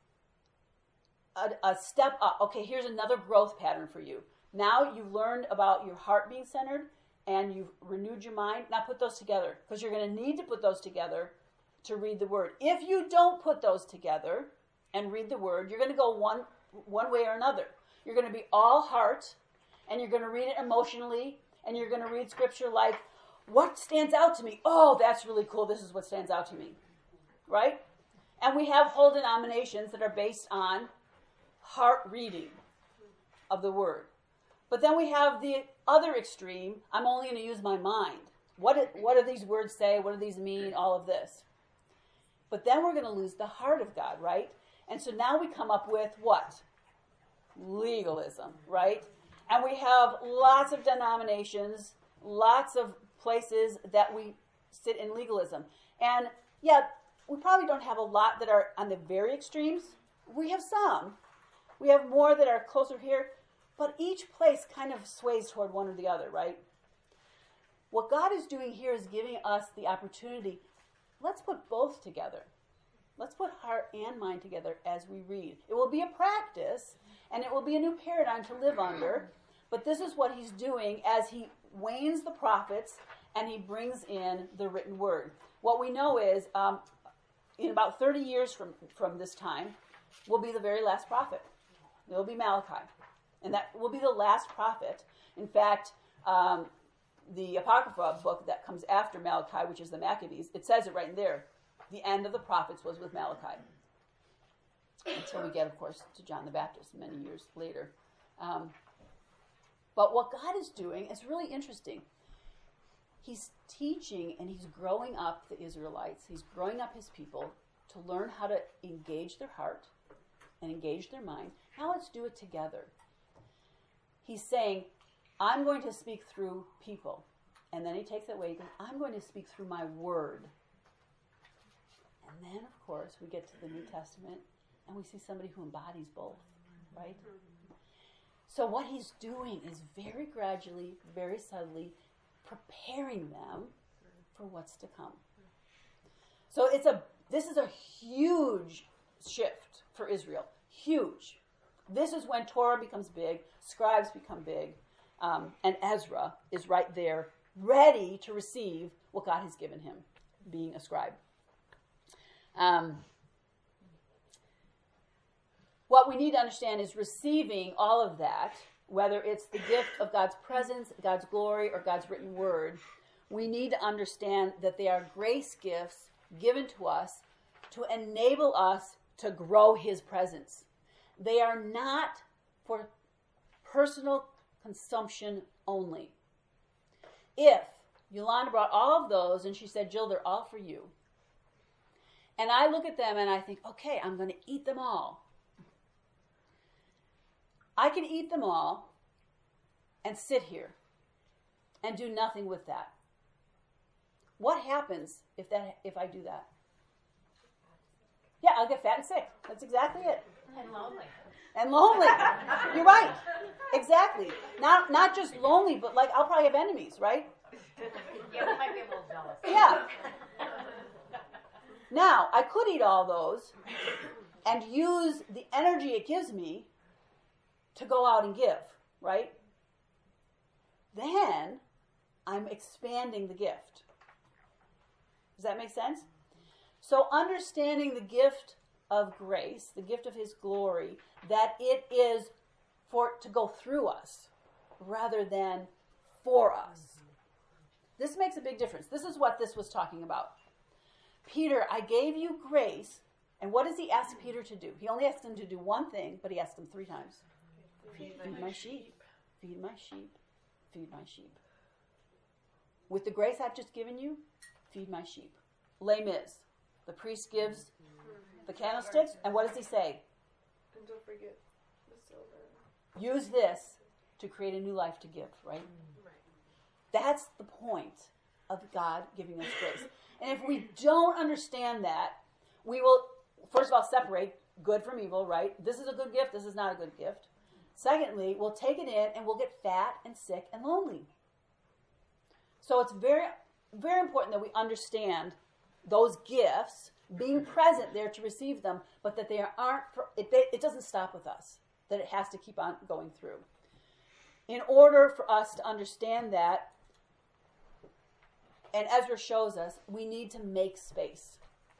a step up. Okay, here's another growth pattern for you. Now you've learned about your heart being centered and you've renewed your mind. Now put those together, because you're going to need to put those together to read the word. If you don't put those together and read the word, you're going to go one way or another. You're going to be all heart, and you're going to read it emotionally, and you're going to read scripture like, what stands out to me? Oh, that's really cool. This is what stands out to me. Right? And we have whole denominations that are based on heart reading of the word. But then we have the other extreme, I'm only going to use my mind. What do these words say? What do these mean? All of this. But then we're going to lose the heart of God, right? And so now we come up with what? Legalism, right? And we have lots of denominations, lots of places that we sit in legalism. And yeah, we probably don't have a lot that are on the very extremes. We have some. We have more that are closer here. But each place kind of sways toward one or the other, right? What God is doing here is giving us the opportunity. Let's put both together. Let's put heart and mind together as we read. It will be a practice, and it will be a new paradigm to live under. But this is what he's doing as he wanes the prophets and he brings in the written word. What we know is, in about 30 years from this time, will be the very last prophet. It will be Malachi. And that will be the last prophet. In fact, the Apocrypha book that comes after Malachi, which is the Maccabees, it says it right in there. The end of the prophets was with Malachi. Until we get, of course, to John the Baptist many years later. But what God is doing is really interesting. He's teaching and he's growing up the Israelites. He's growing up his people to learn how to engage their heart and engage their mind. Now let's do it together. He's saying, I'm going to speak through people. And then he takes it away. He goes, I'm going to speak through my word. And then, of course, we get to the New Testament and we see somebody who embodies both, right? So what he's doing is very gradually, very subtly preparing them for what's to come. So this is a huge shift for Israel. Huge. This is when Torah becomes big, scribes become big, and Ezra is right there, ready to receive what God has given him, being a scribe. What we need to understand is receiving all of that, whether it's the gift of God's presence, God's glory, or God's written word, we need to understand that they are grace gifts given to us to enable us to grow his presence. They are not for personal consumption only. If Yolanda brought all of those and she said, Jill, they're all for you. And I look at them and I think, okay, I'm going to eat them all. I can eat them all and sit here and do nothing with that. What happens if I do that? Yeah, I'll get fat and sick. That's exactly it. And lonely. And lonely. You're right. Exactly. Not just lonely, but like I'll probably have enemies, right? Yeah, we might be a little jealous. Yeah. Now, I could eat all those and use the energy it gives me to go out and give, right? Then I'm expanding the gift. Does that make sense? So understanding the gift of grace, the gift of his glory, that it is to go through us rather than for us. This makes a big difference. This is what this was talking about. Peter, I gave you grace, and what does he ask Peter to do? He only asked him to do one thing, but he asked him 3 times. Feed my sheep. Feed my sheep. Feed my sheep. With the grace I've just given you, feed my sheep. Les Mis. The priest gives the candlesticks, and what does he say? And don't forget the silver. Use this to create a new life to give, right? That's the point of God giving us grace. And if we don't understand that, we will, first of all, separate good from evil, right? This is a good gift, this is not a good gift. Secondly, we'll take it in and we'll get fat and sick and lonely. So it's very, very important that we understand those gifts, being present there to receive them, but that they aren't, it doesn't stop with us, that it has to keep on going through. In order for us to understand that, and Ezra shows us, we need to make space.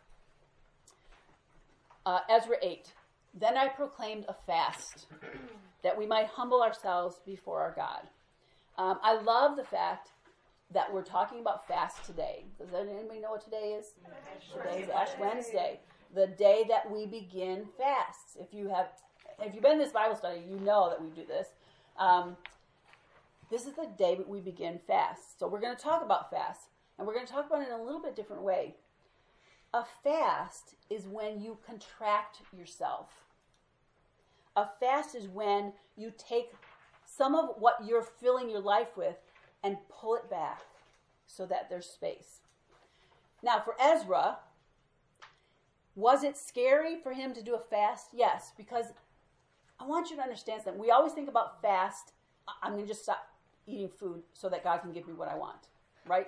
Ezra 8. Then I proclaimed a fast, that we might humble ourselves before our God. I love the fact that we're talking about fast today. Does anybody know what today is? Today is Ash Wednesday. the day that we begin fasts. If you've been in this Bible study, you know that we do this. This is the day that we begin fast. So we're going to talk about fast, and we're going to talk about it in a little bit different way. A fast is when you contract yourself. A fast is when you take some of what you're filling your life with and pull it back so that there's space. Now, for Ezra, was it scary for him to do a fast? Yes, because I want you to understand something. We always think about fast, I'm going to just stop eating food so that God can give me what I want, right?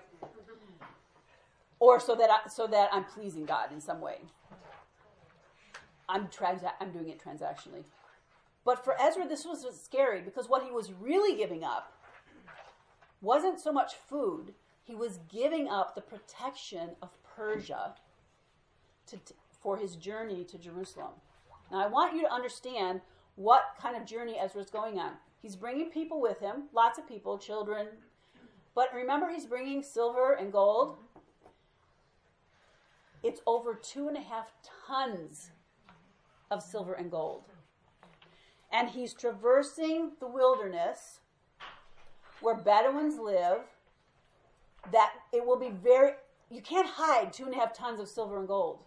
Or so that I'm pleasing God in some way. I'm doing it transactionally. But for Ezra, this was scary because what he was really giving up wasn't so much food. He was giving up the protection of Persia for his journey to Jerusalem. Now, I want you to understand what kind of journey Ezra's going on. He's bringing people with him, lots of people, children. But remember, he's bringing silver and gold. It's over 2.5 tons of silver and gold. And he's traversing the wilderness where Bedouins live, that it will be you can't hide 2.5 tons of silver and gold.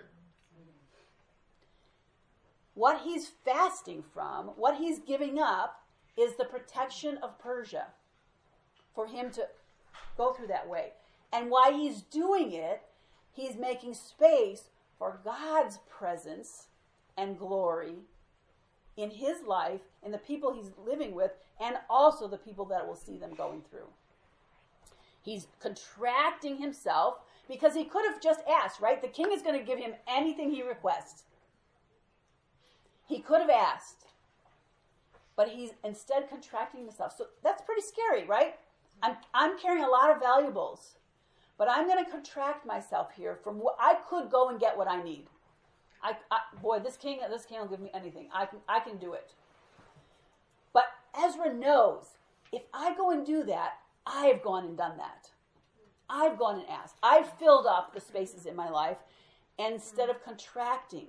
What he's fasting from, what he's giving up, is the protection of Persia for him to go through that way. And why he's doing it, he's making space for God's presence and glory in his life, in the people he's living with, and also the people that will see them going through. He's contracting himself because he could have just asked, right? The king is going to give him anything he requests. He could have asked, but he's instead contracting himself. So that's pretty scary, right? I'm carrying a lot of valuables, but I'm going to contract myself here from what I could go and get what I need. This king will give me anything. I can do it. But Ezra knows, if I go and do that, I've gone and done that. I've gone and asked. I've filled up the spaces in my life instead of contracting.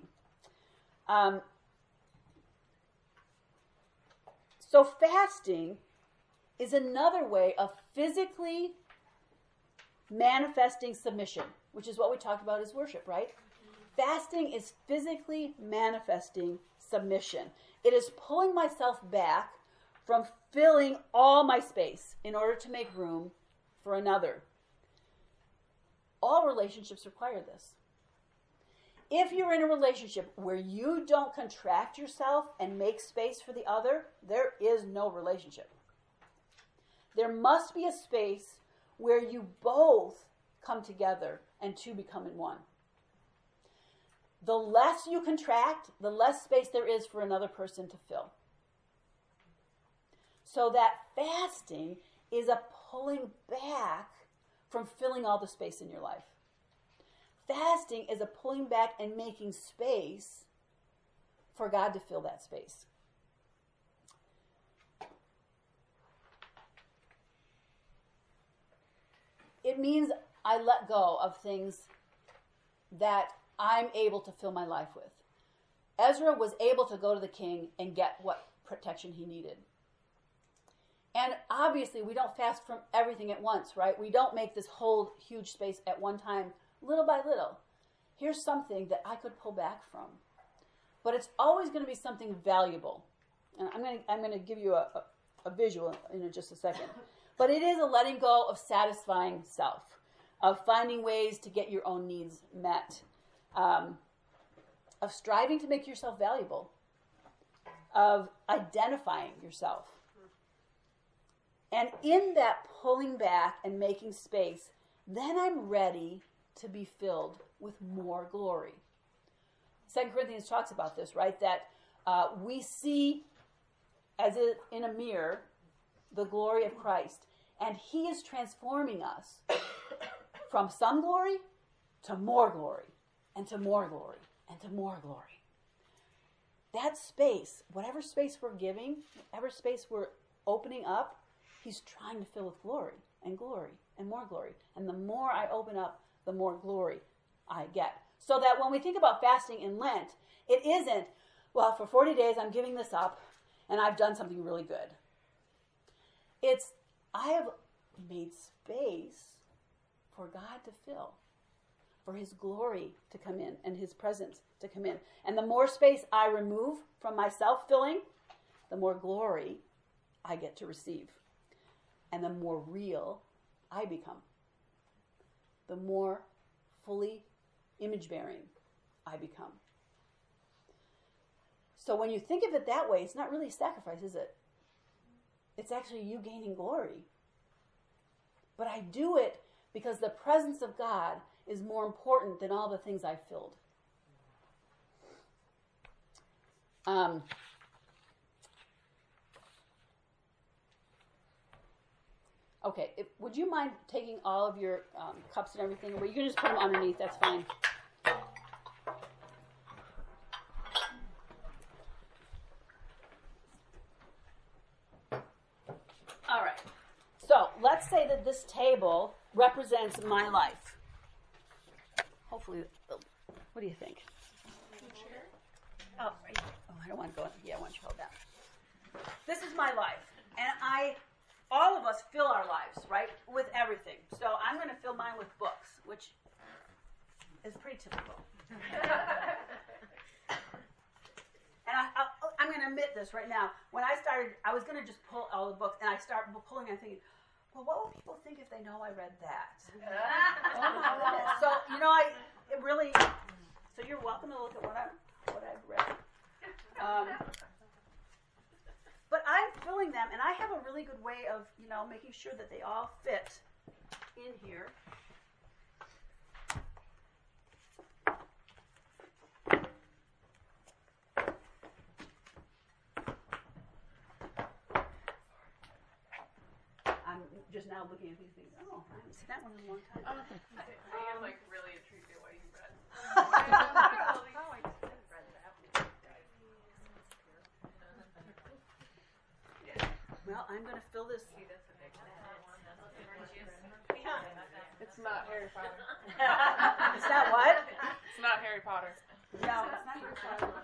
So fasting is another way of physically manifesting submission, which is what we talked about as worship, right? Fasting is physically manifesting submission. It is pulling myself back from filling all my space in order to make room for another. All relationships require this. If you're in a relationship where you don't contract yourself and make space for the other, there is no relationship. There must be a space where you both come together and two become in one. The less you contract, the less space there is for another person to fill. So that fasting is a pulling back from filling all the space in your life. Fasting is a pulling back and making space for God to fill that space. It means I let go of things that I'm able to fill my life with. Ezra was able to go to the king and get what protection he needed. And obviously, we don't fast from everything at once, right? We don't make this whole huge space at one time, little by little. Here's something that I could pull back from. But it's always going to be something valuable. And I'm going to give you a visual in just a second. But it is a letting go of satisfying self, of finding ways to get your own needs met, of striving to make yourself valuable, of identifying yourself. And in that pulling back and making space, then I'm ready to be filled with more glory. 2 Corinthians talks about this, right? That we see as in a mirror the glory of Christ. And he is transforming us from some glory to more glory, and to more glory, and to more glory. That space, whatever space we're giving, whatever space we're opening up, he's trying to fill with glory, and more glory. And the more I open up, the more glory I get. So that when we think about fasting in Lent, it isn't, well, for 40 days I'm giving this up and I've done something really good. It's, I have made space for God to fill, for his glory to come in and his presence to come in. And the more space I remove from my self-filling, the more glory I get to receive. And the more real I become. The more fully image-bearing I become. So when you think of it that way, it's not really a sacrifice, is it? It's actually you gaining glory. But I do it because the presence of God is more important than all the things I've filled. Okay, would you mind taking all of your cups and everything away? You can just put them underneath, that's fine. All right, so let's say that this table represents my life. Hopefully, what do you think? Oh, right. Oh, I don't want to go. Yeah, why don't you hold that? This is my life, and all of us fill our lives, right, with everything. So I'm going to fill mine with books, which is pretty typical. And I'm going to admit this right now. When I started, I was going to just pull all the books, and I started pulling and thinking, well, what will people think if they know I read that? Oh my goodness. So, so you're welcome to look at what I've read. But I'm filling them, and I have a really good way of, making sure that they all fit in here. I'm just now looking at these things. Oh, I haven't seen that one in a long time. I am really intrigued at what you read. Well, I'm going to fill this. It's not Harry Potter. It's not what? It's not Harry Potter. No, it's not your fault.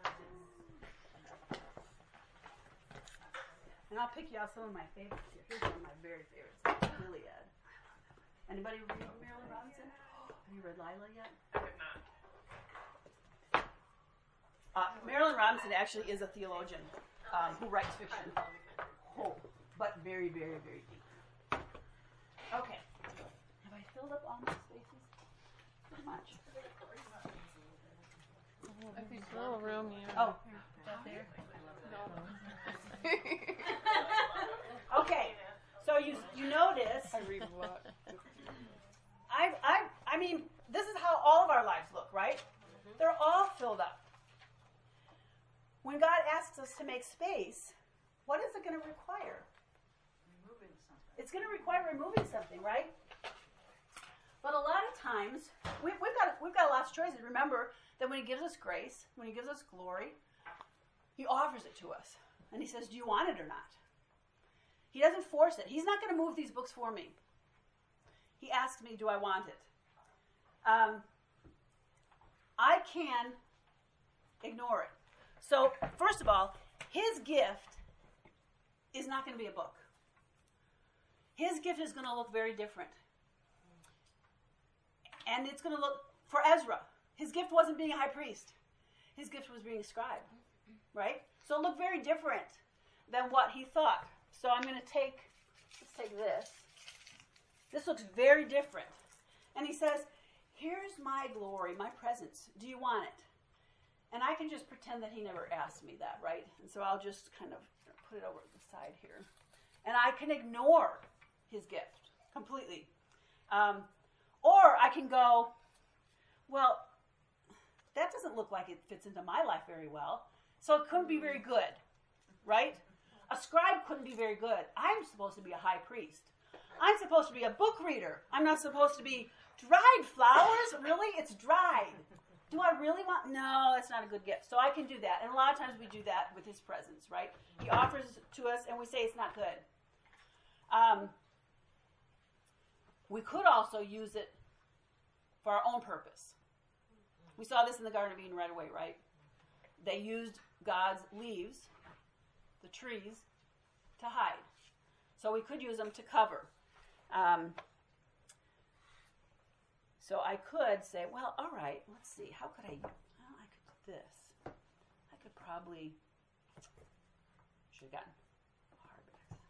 And I'll pick you out some of my favorites here. Here's one of my very favorites. Gilead. Anybody read Marilyn Robinson? Have you read Lila yet? I have not. Marilyn Robinson actually is a theologian who writes fiction. But very, very, very deep. Okay. Have I filled up all my spaces? Pretty much. I think a little room, yeah. Oh, that there? Okay. So you notice. I read a lot. I mean, this is how all of our lives look, right? They're all filled up. When God asks us to make space, what is it going to require? Removing something. It's going to require removing something, right? But a lot of times, we've got lots of choices. Remember that when he gives us grace, when he gives us glory, he offers it to us. And he says, do you want it or not? He doesn't force it. He's not going to move these books for me. He asks me, do I want it? I can ignore it. So, first of all, his gift is not going to be a book. His gift is going to look very different. And it's going to look, for Ezra, his gift wasn't being a high priest. His gift was being a scribe, right? So it looked very different than what he thought. So I'm going to let's take this. This looks very different. And he says, here's my glory, my presence. Do you want it? And I can just pretend that he never asked me that, right? And so I'll just kind of put it over to the side here. And I can ignore his gift completely. Or I can go, well, that doesn't look like it fits into my life very well. So it couldn't be very good, right? A scribe couldn't be very good. I'm supposed to be a high priest. I'm supposed to be a book reader. I'm not supposed to be dried flowers. Really? It's dried. Do I really want? No, that's not a good gift. So I can do that. And a lot of times we do that with his presence, right? He offers it to us and we say it's not good. We could also use it for our own purpose. We saw this in the Garden of Eden right away, right? They used God's leaves, the trees, to hide. So we could use them to cover. So I could say, well, all right, let's see. How could I could do this. I could probably, should have gotten hard.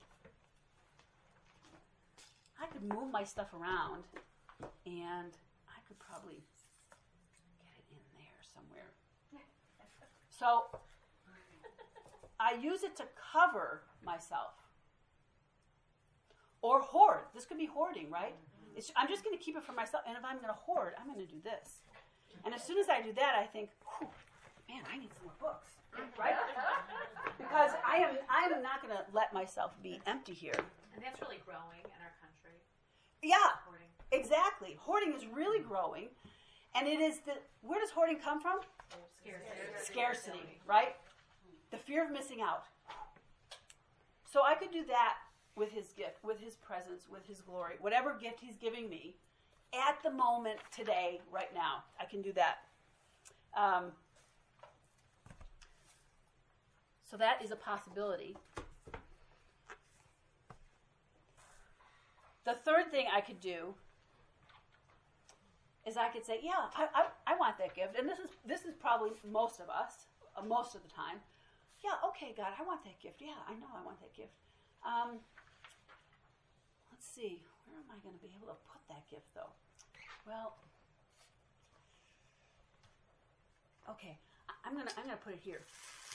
I could move my stuff around, and I could probably get it in there somewhere. So I use it to cover myself. Or hoard. This could be hoarding, right? I'm just going to keep it for myself. And if I'm going to hoard, I'm going to do this. And as soon as I do that, I think, man, I need some more books, right? Because I am not going to let myself be empty here. And that's really growing in our country. Yeah, Hoarding. exactly. Hoarding is really growing. And it is where does hoarding come from? Scarcity, right? The fear of missing out. So I could do that with his gift, with his presence, with his glory, whatever gift he's giving me at the moment, today, right now. I can do that. So that is a possibility. The third thing I could do is I could say, yeah, I want that gift. And this is probably most of us, most of the time. Yeah, okay, God, I want that gift. Yeah, I know I want that gift. Let's see, where am I going to be able to put that gift, though? Well, okay, I'm gonna put it here.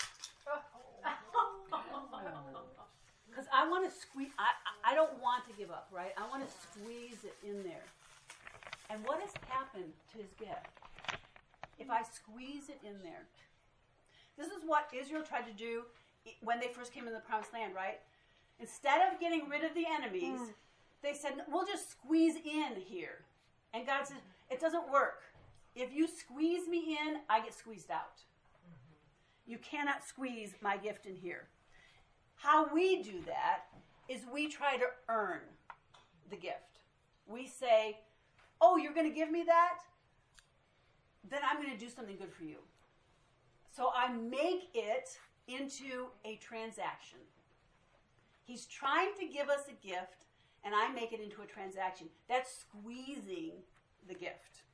Because I want to squeeze. I don't want to give up, right? I want to squeeze it in there. And what has happened to his gift? If I squeeze it in there, this is what Israel tried to do when they first came in the Promised Land, right? Instead of getting rid of the enemies, they said, we'll just squeeze in here. And God said, it doesn't work. If you squeeze me in, I get squeezed out. You cannot squeeze my gift in here. How we do that is we try to earn the gift. We say, oh, you're going to give me that? Then I'm going to do something good for you. So I make it into a transaction. He's trying to give us a gift, and I make it into a transaction. That's squeezing the gift.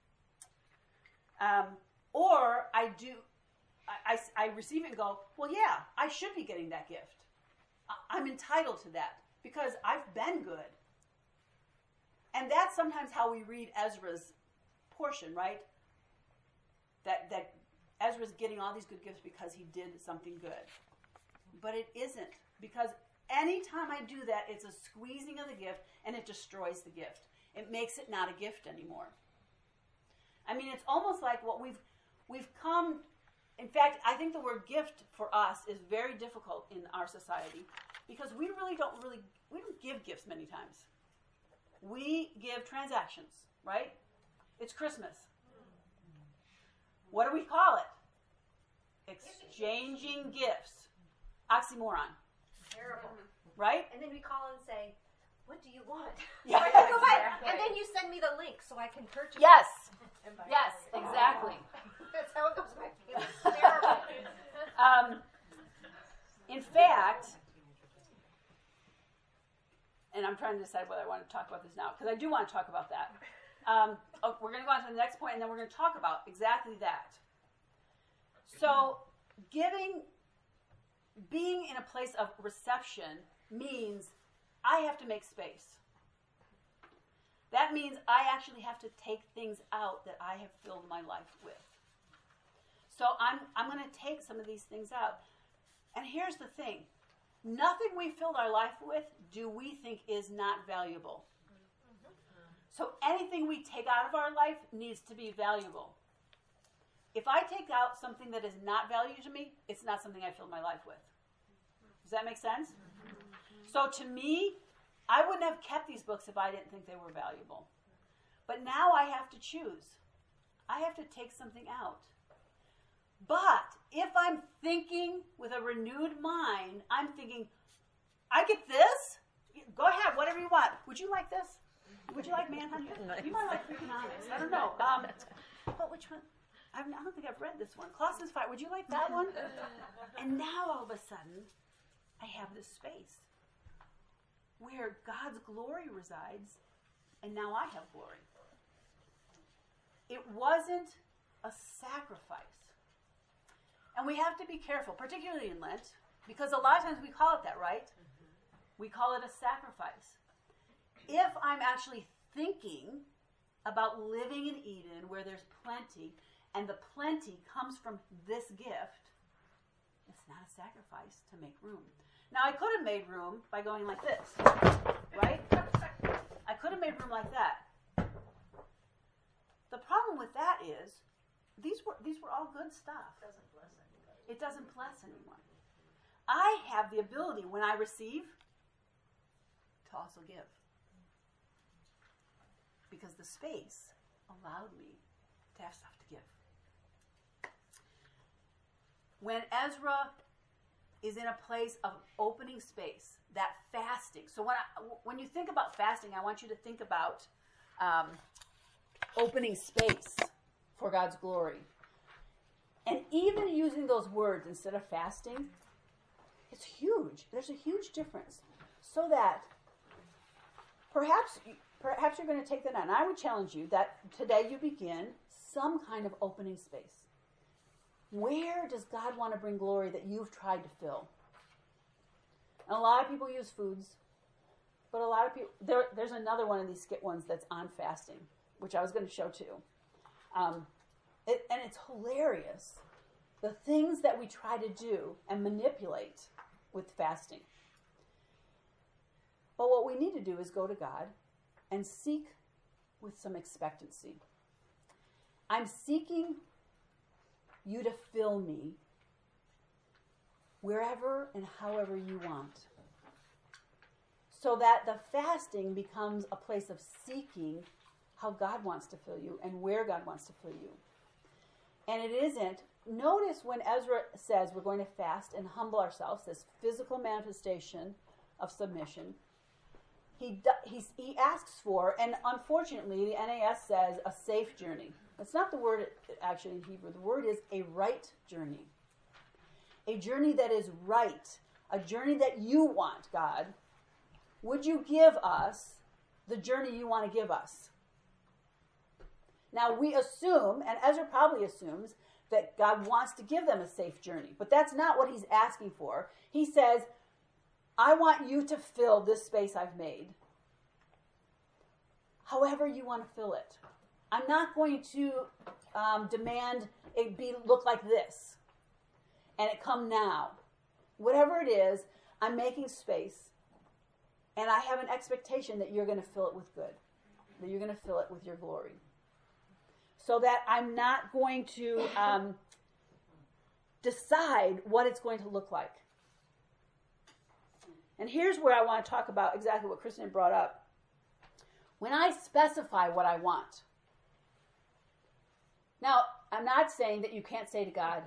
Or I receive it and go, well, yeah, I should be getting that gift. I'm entitled to that because I've been good. And that's sometimes how we read Ezra's portion, right? That Ezra's getting all these good gifts because he did something good. But it isn't, because anytime I do that, it's a squeezing of the gift, and it destroys the gift. It makes it not a gift anymore. I mean, it's almost like what we've come. In fact, I think the word gift for us is very difficult in our society because we don't give gifts many times. We give transactions, right? It's Christmas. What do we call it? Exchanging gifts. Oxymoron. Terrible. Right? And then we call and say, what do you want? Yeah, So I can go buy it. exactly. And then you send me the link so I can purchase Yes. it. Yes, exactly. That's how it goes back. It's terrible. In fact, and I'm trying to decide whether I want to talk about this now, because I do want to talk about that. We're going to go on to the next point, and then we're going to talk about exactly that. So, being in a place of reception means I have to make space. That means I actually have to take things out that I have filled my life with. So I'm going to take some of these things out. And here's the thing. Nothing we filled our life with do we think is not valuable. So anything we take out of our life needs to be valuable. If I take out something that is not valuable to me, it's not something I filled my life with. Does that make sense? So to me, I wouldn't have kept these books if I didn't think they were valuable. But now I have to choose. I have to take something out. But if I'm thinking with a renewed mind, I'm thinking, I get this? Go ahead, whatever you want. Would you like this? Would you like Manhunt? You might like Freakonomics. I don't know. But which one? I don't think I've read this one. Colossus 5, would you like that one? And now all of a sudden, I have this space where God's glory resides, and now I have glory. It wasn't a sacrifice. And we have to be careful, particularly in Lent, because a lot of times we call it that, right? We call it a sacrifice. If I'm actually thinking about living in Eden where there's plenty, and the plenty comes from this gift, it's not a sacrifice to make room. Now, I could have made room by going like this, right? I could have made room like that. The problem with that is, these were all good stuff. It doesn't bless anyone. I have the ability, when I receive, to also give. Because the space allowed me to have stuff to give. When Ezra is in a place of opening space, that fasting. So when you think about fasting, I want you to think about opening space for God's glory. And even using those words instead of fasting, it's huge. There's a huge difference. So that perhaps you're going to take that on. And I would challenge you that today you begin some kind of opening space. Where does God want to bring glory that you've tried to fill? And a lot of people use foods, but a lot of people, there's another one of these skit ones that's on fasting, which I was going to show too. And it's hilarious, the things that we try to do and manipulate with fasting. But what we need to do is go to God and seek with some expectancy. I'm seeking you to fill me wherever and however you want. So that the fasting becomes a place of seeking how God wants to fill you and where God wants to fill you. And it isn't, notice when Ezra says we're going to fast and humble ourselves, this physical manifestation of submission, he asks for, and unfortunately the NAS says, a safe journey. That's not the word actually in Hebrew. The word is a right journey. A journey that is right. A journey that you want, God. Would you give us the journey you want to give us? Now we assume, and Ezra probably assumes, that God wants to give them a safe journey. But that's not what he's asking for. He says, I want you to fill this space I've made. However you want to fill it. I'm not going to demand it look like this and it come now. Whatever it is, I'm making space, and I have an expectation that you're going to fill it with good, that you're going to fill it with your glory. So that I'm not going to decide what it's going to look like. And here's where I want to talk about exactly what Kristen brought up. When I specify what I want. Now, I'm not saying that you can't say to God,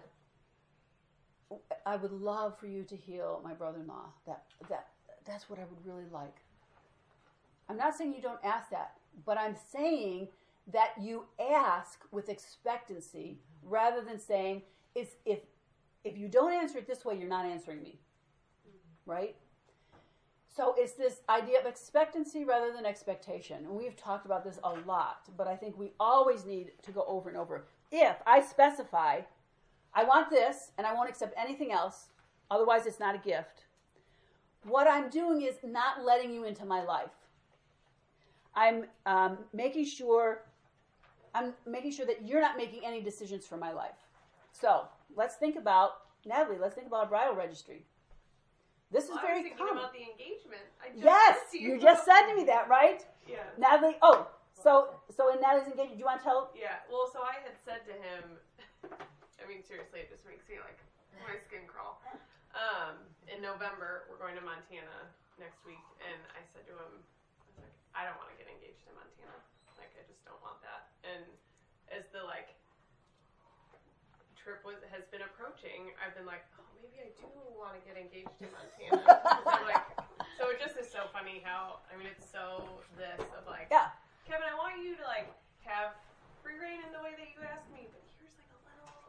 I would love for you to heal my brother-in-law. That's what I would really like. I'm not saying you don't ask that, but I'm saying that you ask with expectancy rather than saying, if you don't answer it this way, you're not answering me. Right? So it's this idea of expectancy rather than expectation. And we've talked about this a lot, but I think we always need to go over and over. If I specify, I want this, and I won't accept anything else, otherwise it's not a gift, what I'm doing is not letting you into my life. I'm making sure that you're not making any decisions for my life. So let's think about, Natalie, a bridal registry. This is very thinking common. about the engagement. Yes, you just said to me that, right? Yeah. Natalie, so in Natalie's engagement, do you want to tell? Yeah, well, so I had said to him, I mean, seriously, it just makes me, like, my skin crawl. In November, we're going to Montana next week, and I said to him, I was like, I don't want to get engaged in Montana. Like, I just don't want that. And as the, like, trip has been approaching, I've been like, oh, maybe I do want to get engaged in Montana. So it just is so funny how, I mean, it's so this of like, Yeah. Kevin, I want you to like have free reign in the way that you ask me, but here's like a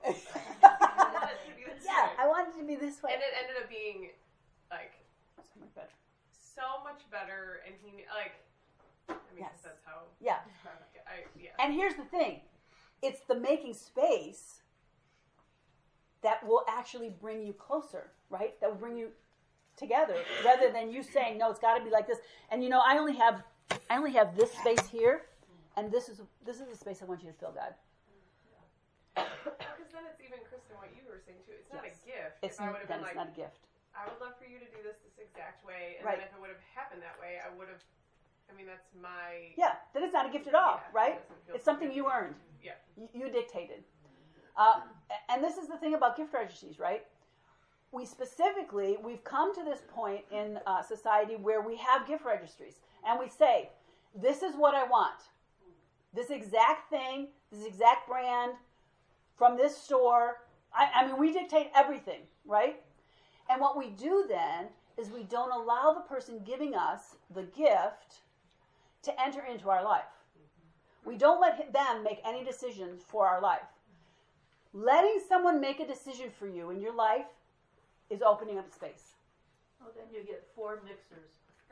wanted it to be this Yeah, way. I wanted it to be this way. And it ended up being like So much better. so much better, and he like, I mean, 'cause Yes. that's how. Yeah. Yeah. And here's the thing. It's the making space that will actually bring you closer, right? That will bring you together rather than you saying, no, it's got to be like this. And you know, I only have this space here, and this is the space I want you to fill, God. Because then it's even, Kristen, what you were saying too. It's not Yes. a gift. It's if I would have been it's like, not a gift. I would love for you to do this exact way, and Right. then if it would have happened that way, I would have. I mean, that's my. Yeah, then it's not a gift at all, Yeah, it right? doesn't feel It's something good. you earned. Yeah. You dictated. And this is the thing about gift registries, right? We've come to this point in society where we have gift registries, and we say, this is what I want. This exact thing, this exact brand, from this store. I mean, we dictate everything, right? And what we do then is we don't allow the person giving us the gift to enter into our life. We don't let them make any decisions for our life. Letting someone make a decision for you in your life is opening up space. Oh, then you get 4 mixers.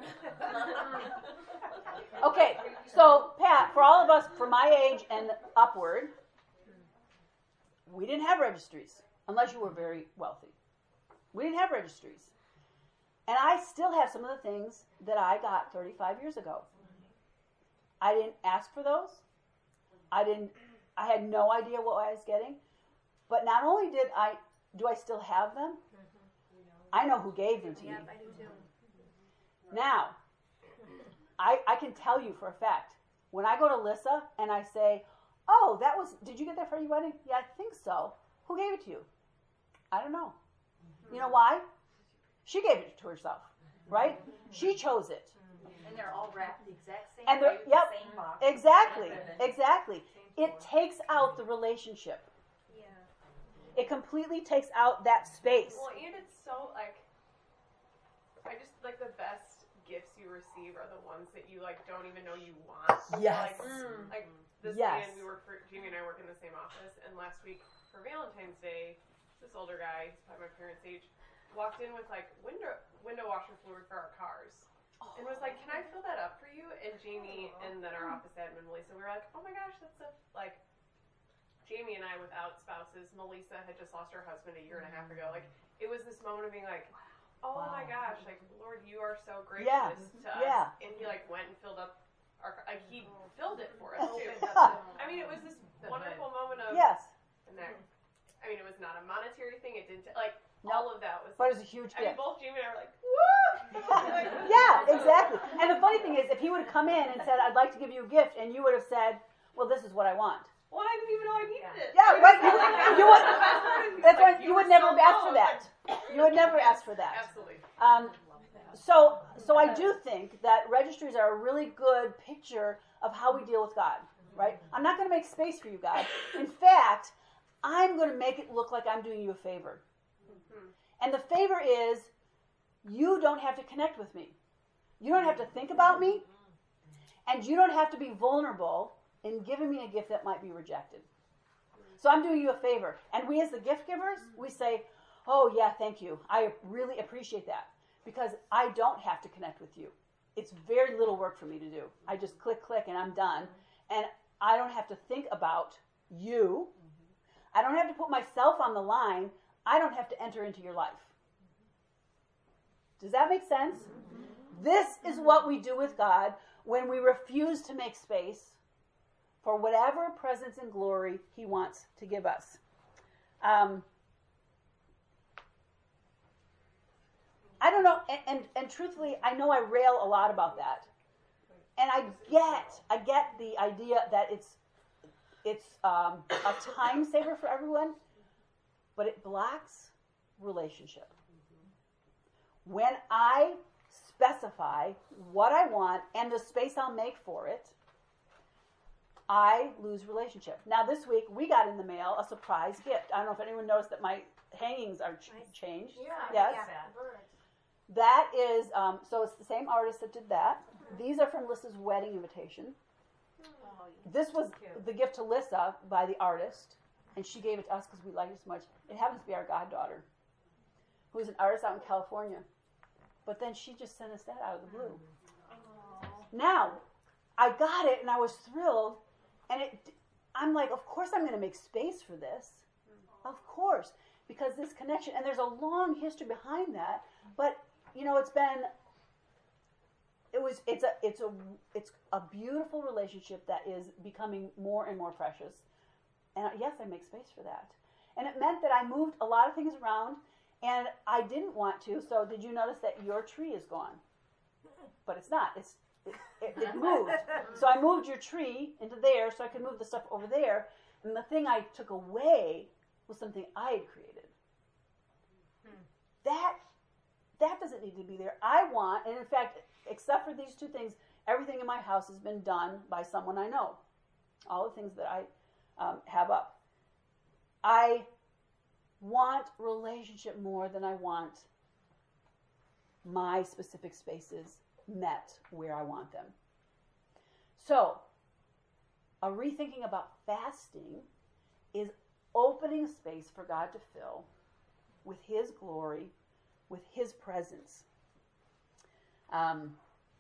Okay, so Pat, for all of us from my age and upward, we didn't have registries unless you were very wealthy. We didn't have registries. And I still have some of the things that I got 35 years ago. I didn't ask for those. I had no idea what I was getting. But not only do I still have them, I know who gave them to me. Yeah, I do too. Now, I can tell you for a fact, when I go to Lissa and I say, oh, did you get that for your wedding? Yeah, I think so. Who gave it to you? I don't know. You know why? She gave it to herself, right? She chose it. And they're all wrapped the exact same And way, they're- with yep, the same box. Exactly, Ribbon. exactly. It takes out the relationship. Yeah. It completely takes out that space. Well, and it's so like, I just like the best gifts you receive are the ones that you like don't even know you want. Yes. Like this Yes. weekend Jamie and I work in the same office, and last week for Valentine's Day, this older guy, he's probably my parents' age, walked in with like window washer fluid for our cars. And was like, can I fill that up for you? And Jamie and then our office admin, Melissa, we were like, oh my gosh, that's like, Jamie and I without spouses, Melissa had just lost her husband a year and a half ago. Like, it was this moment of being like, oh my gosh, like, Lord, you are so gracious to us. Yeah. And he like went and filled up like he filled it for us too. I mean, it was this wonderful moment of, Yes. and that, I mean, it was not a monetary thing. It didn't, like, No. all of that was, But it's a huge I mean, gift. both Jamie and I were like, what? Like, Yeah, exactly. And the funny thing is, if he would have come in and said, I'd like to give you a gift, and you would have said, well, this is what I want. well, I didn't even know I needed it. Yeah, I mean, right. that's You the would- best part is he's That's like, why you would never have asked for that. You would never ask for that. Absolutely. So I do think that registries are a really good picture of how we deal with God, right? I'm not going to make space for you, God. In fact, I'm going to make it look like I'm doing you a favor. And the favor is you don't have to connect with me. You don't have to think about me. And you don't have to be vulnerable in giving me a gift that might be rejected. So I'm doing you a favor. And we as the gift givers, we say, oh yeah, thank you. I really appreciate that. Because I don't have to connect with you. It's very little work for me to do. I just click, and I'm done. And I don't have to think about you. I don't have to put myself on the line. I don't have to enter into your life. Does that make sense? This is what we do with God when we refuse to make space for whatever presence and glory He wants to give us. I don't know, and truthfully, I know I rail a lot about that, and I get the idea that it's a time saver for everyone, but it blocks relationship. When I specify what I want and the space I'll make for it, I lose relationship. Now this week we got in the mail a surprise gift. I don't know if anyone noticed that my hangings are changed. Yes. That is, so it's the same artist that did that. These are from Lissa's wedding invitation. This was the gift to Lissa by the artist. and she gave it to us because we liked it so much. It happens to be our goddaughter, who's an artist out in California. But then she just sent us that out of the blue. Now, I got it, and I was thrilled, and I'm like, of course I'm going to make space for this. Of course, because this connection, and there's a long history behind that, but, you know, it's a beautiful relationship that is becoming more and more precious. And yes, I make space for that. And it meant that I moved a lot of things around, and I didn't want to. So did you notice that your tree is gone? But it's not. It moved. So I moved your tree into there so I could move the stuff over there. And the thing I took away was something I had created. That doesn't need to be there. I want, and in fact, except for these two things, everything in my house has been done by someone I know. All the things that I have up. I want relationship more than I want my specific spaces met where I want them. So, a rethinking about fasting is opening space for God to fill with His glory, with His presence, and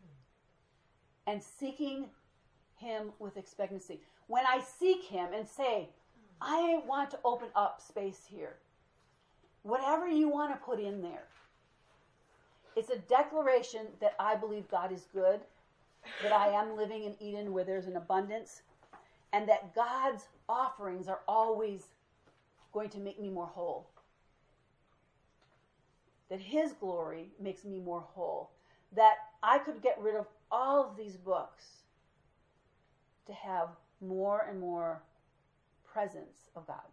seeking Him with expectancy. When I seek Him and say, I want to open up space here, whatever you want to put in there, it's a declaration that I believe God is good, that I am living in Eden where there's an abundance, and that God's offerings are always going to make me more whole. That His glory makes me more whole. That I could get rid of all of these books to have more and more presence of God.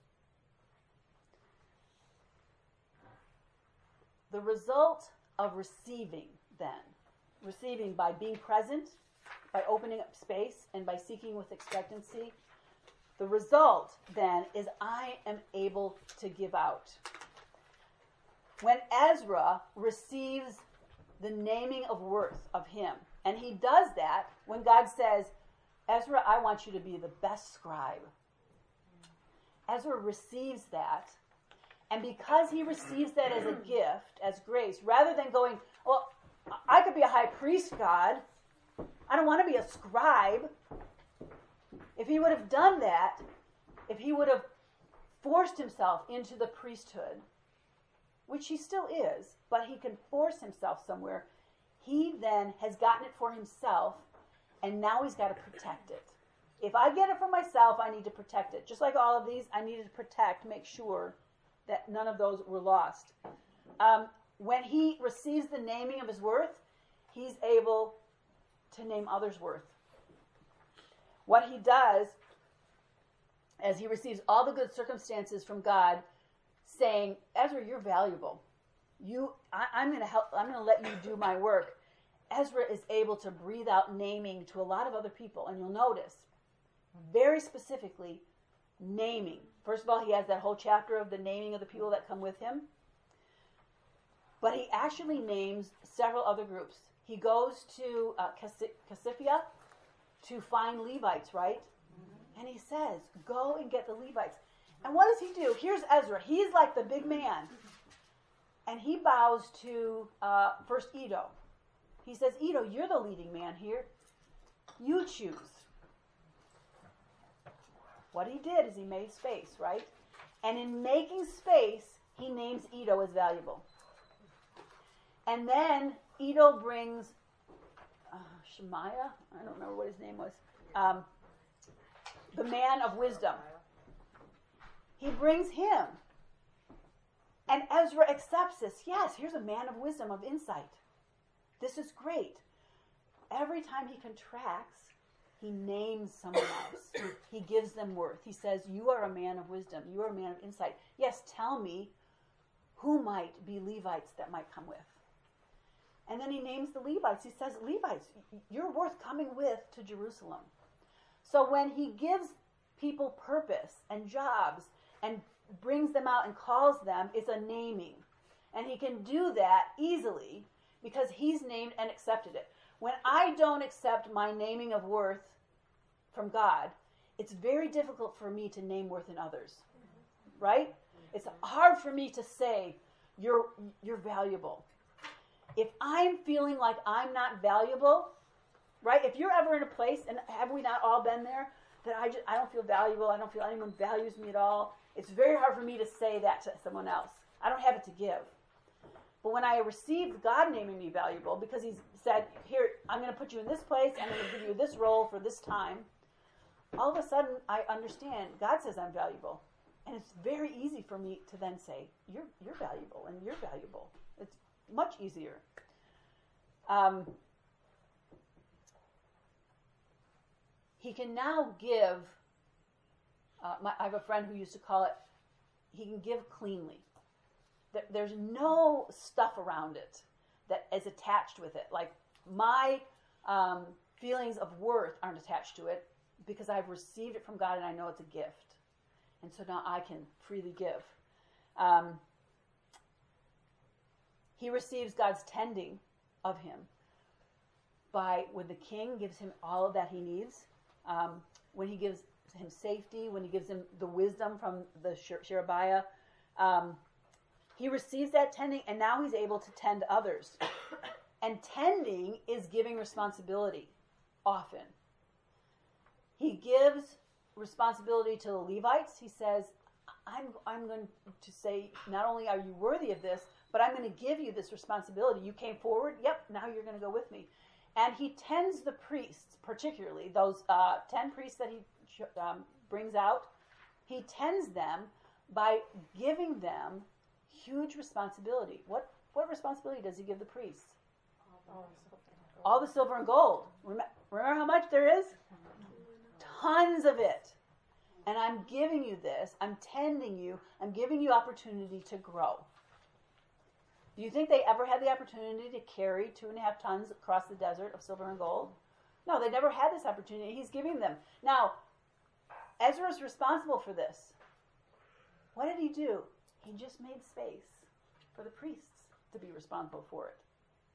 The result of receiving by being present, by opening up space, and by seeking with expectancy, the result then is I am able to give out. When Ezra receives the naming of worth of him, and he does that when God says, Ezra, I want you to be the best scribe. Ezra receives that, and because he receives that as a gift, as grace, rather than going, well, I could be a high priest, God. I don't want to be a scribe. If he would have done that, if he would have forced himself into the priesthood, which he still is, but he can force himself somewhere, he then has gotten it for himself, and now he's got to protect it. If I get it for myself, I need to protect it. Just like all of these, I needed to protect, make sure that none of those were lost. When he receives the naming of his worth, he's able to name others' worth. What he does, as he receives all the good circumstances from God, saying, Ezra, you're valuable. I'm going to help. I'm going to let you do my work. Ezra is able to breathe out naming to a lot of other people, and you'll notice, very specifically, naming. First of all, he has that whole chapter of the naming of the people that come with him. But he actually names several other groups. He goes to Cassiphia to find Levites, right? Mm-hmm. And he says, go and get the Levites. And what does he do? Here's Ezra. He's like the big man. And he bows to first Edo. He says, Edo, you're the leading man here. You choose. What he did is he made space, right? And in making space, he names Edo as valuable. And then Edo brings Shemaiah, I don't remember what his name was, the man of wisdom. He brings him. And Ezra accepts this. Yes, here's a man of wisdom, of insight. This is great. Every time he contracts, he names someone else. He gives them worth. He says, you are a man of wisdom. You are a man of insight. Yes, tell me who might be Levites that might come with. And then he names the Levites. He says, Levites, you're worth coming with to Jerusalem. So when he gives people purpose and jobs and brings them out and calls them, it's a naming. And he can do that easily because he's named and accepted it. When I don't accept my naming of worth from God, it's very difficult for me to name worth in others, right? It's hard for me to say you're valuable. If I'm feeling like I'm not valuable, right? If you're ever in a place, and have we not all been there, that I don't feel valuable, I don't feel anyone values me at all, it's very hard for me to say that to someone else. I don't have it to give. But when I received God naming me valuable, because He said, here, I'm going to put you in this place, I'm going to give you this role for this time, all of a sudden I understand God says I'm valuable. And it's very easy for me to then say, you're valuable, and you're valuable. It's much easier. He can now give, I have a friend who used to call it, he can give cleanly. There's no stuff around it that is attached with it. Like my feelings of worth aren't attached to it because I've received it from God and I know it's a gift. And so now I can freely give. He receives God's tending of him when the king gives him all of that he needs, when he gives him safety, when he gives him the wisdom from the Sherebiah, he receives that tending, and now he's able to tend others. And tending is giving responsibility, often. He gives responsibility to the Levites. He says, I'm going to say, not only are you worthy of this, but I'm going to give you this responsibility. You came forward, yep, now you're going to go with me. And he tends the priests, particularly, those 10 priests that he brings out. He tends them by giving them huge responsibility. What responsibility does he give the priests? All the silver and gold. Remember how much there is? Tons of it. And I'm giving you this. I'm tending you. I'm giving you opportunity to grow. Do you think they ever had the opportunity to carry 2.5 tons across the desert of silver and gold? No, they never had this opportunity. He's giving them. Now, Ezra is responsible for this. What did he do? He just made space for the priests to be responsible for it.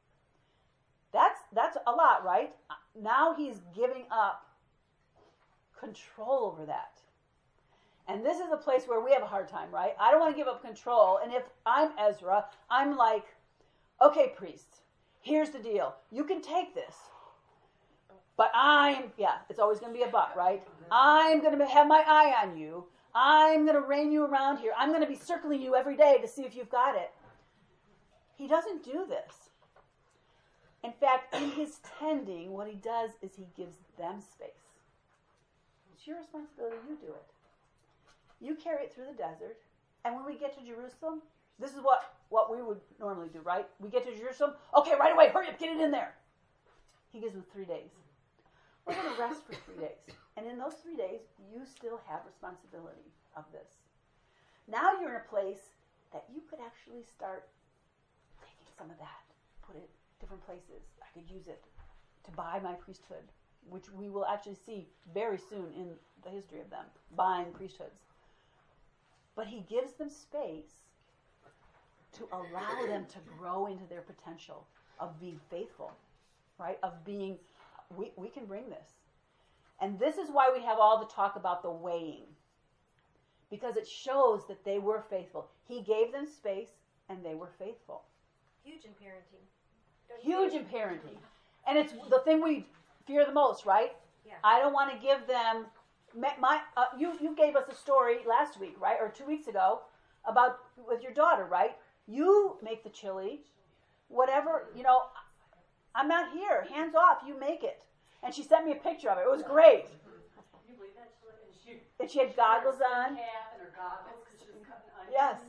That's a lot, right? Now he's giving up control over that. And this is a place where we have a hard time, right? I don't want to give up control. And if I'm Ezra, I'm like, okay, priests, here's the deal. You can take this. But it's always going to be a but, right? I'm going to have my eye on you. I'm going to rein you around here. I'm going to be circling you every day to see if you've got it. He doesn't do this. In fact, in his tending, what he does is he gives them space. It's your responsibility. You do it. You carry it through the desert. And when we get to Jerusalem, this is what we would normally do, right? We get to Jerusalem. Okay, right away. Hurry up. Get it in there. He gives them 3 days. We're going to rest for 3 days. And in those 3 days, you still have responsibility of this. Now you're in a place that you could actually start taking some of that, put it different places. I could use it to buy my priesthood, which we will actually see very soon in the history of them, buying priesthoods. But he gives them space to allow them to grow into their potential of being faithful, right? Of being, we can bring this. And this is why we have all the talk about the weighing, because it shows that they were faithful. He gave them space, and they were faithful. Huge in parenting. Huge in parenting. And it's the thing we fear the most, right? Yeah. I don't want to give them you gave us a story last week, right? Or 2 weeks ago about with your daughter, right? You make the chili, whatever, I'm not here. Hands off, you make it. And she sent me a picture of it. It was great. Can you believe that? And she had goggles on. And her goggles because she was cutting onions. Yes.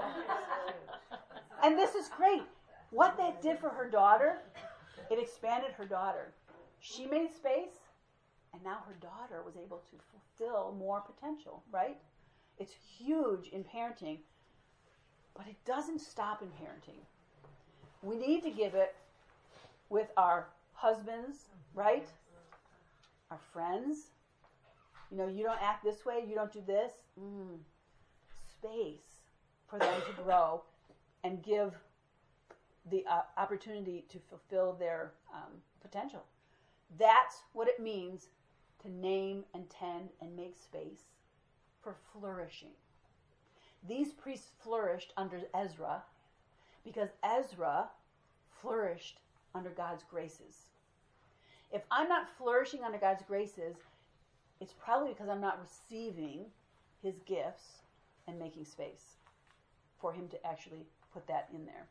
And this is great. What that did for her daughter, it expanded her daughter. She made space, and now her daughter was able to fulfill more potential, right? It's huge in parenting, but it doesn't stop in parenting. We need to give it with our husbands, right? Our friends. You don't act this way, you don't do this. Space for them to grow and give the opportunity to fulfill their potential. That's what it means to name and tend and make space for flourishing. These priests flourished under Ezra because Ezra flourished under God's graces. If I'm not flourishing under God's graces, it's probably because I'm not receiving his gifts and making space for him to actually put that in there.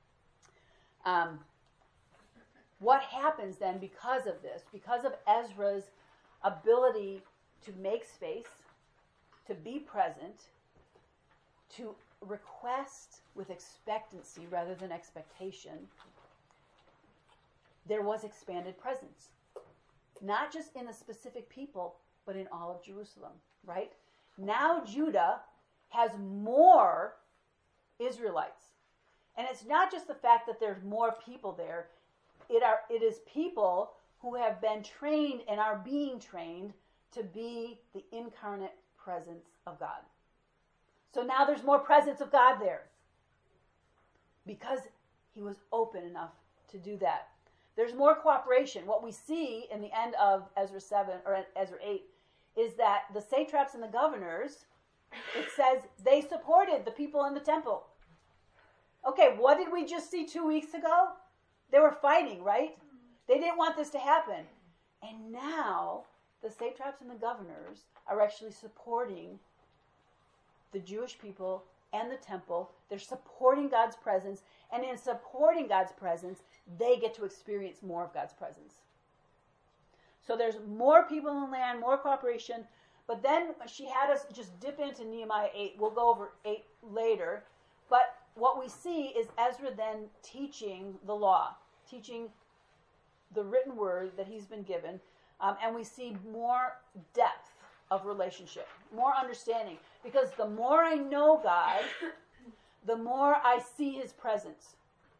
What happens then because of this? Because of Ezra's ability to make space, to be present, to request with expectancy rather than expectation, there was expanded presence. Not just in the specific people, but in all of Jerusalem, right? Now Judah has more Israelites. And it's not just the fact that there's more people there. It is people who have been trained and are being trained to be the incarnate presence of God. So now there's more presence of God there because he was open enough to do that. There's more cooperation. What we see in the end of Ezra 7 or Ezra 8 is that the satraps and the governors, it says they supported the people in the temple. Okay, what did we just see 2 weeks ago? They were fighting, right? They didn't want this to happen. And now the satraps and the governors are actually supporting the Jewish people and the temple. They're supporting God's presence. And in supporting God's presence, they get to experience more of God's presence. So there's more people in the land, more cooperation. But then she had us just dip into Nehemiah 8. We'll go over 8 later. But what we see is Ezra then teaching the law, teaching the written word that he's been given. And we see more depth of relationship, more understanding. Because the more I know God, the more I see his presence.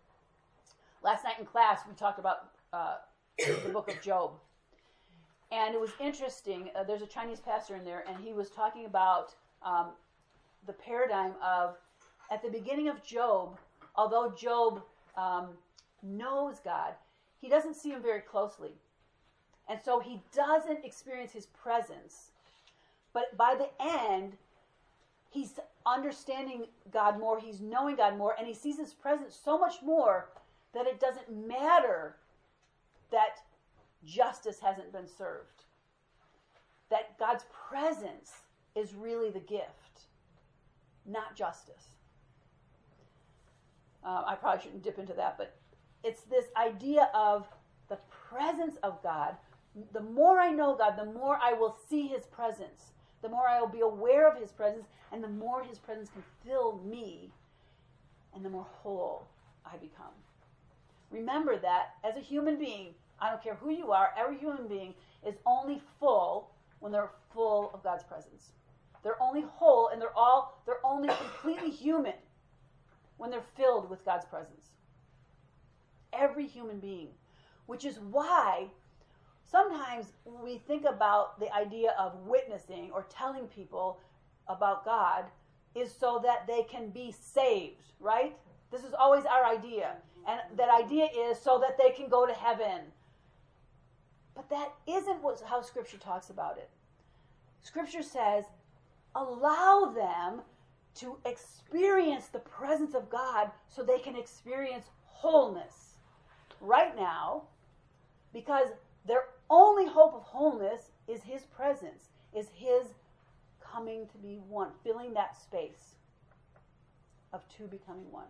Last night in class, we talked about the book of Job. And it was interesting. There's a Chinese pastor in there, and he was talking about the paradigm of, at the beginning of Job, although Job knows God, he doesn't see him very closely. And so he doesn't experience his presence. But by the end, he's understanding God more, he's knowing God more, and he sees his presence so much more that it doesn't matter that justice hasn't been served. That God's presence is really the gift, not justice. I probably shouldn't dip into that, but it's this idea of the presence of God. The more I know God, the more I will see his presence. The more I will be aware of his presence, and the more his presence can fill me, and the more whole I become. Remember that as a human being, I don't care who you are, every human being is only full when they're full of God's presence. They're only whole and they're only completely human when they're filled with God's presence. Every human being. Which is why sometimes we think about the idea of witnessing or telling people about God is so that they can be saved, right? This is always our idea. And that idea is so that they can go to heaven. But that isn't how Scripture talks about it. Scripture says, allow them to experience the presence of God so they can experience wholeness right now, because their only hope of wholeness is his presence, is his coming to be one, filling that space of two becoming one.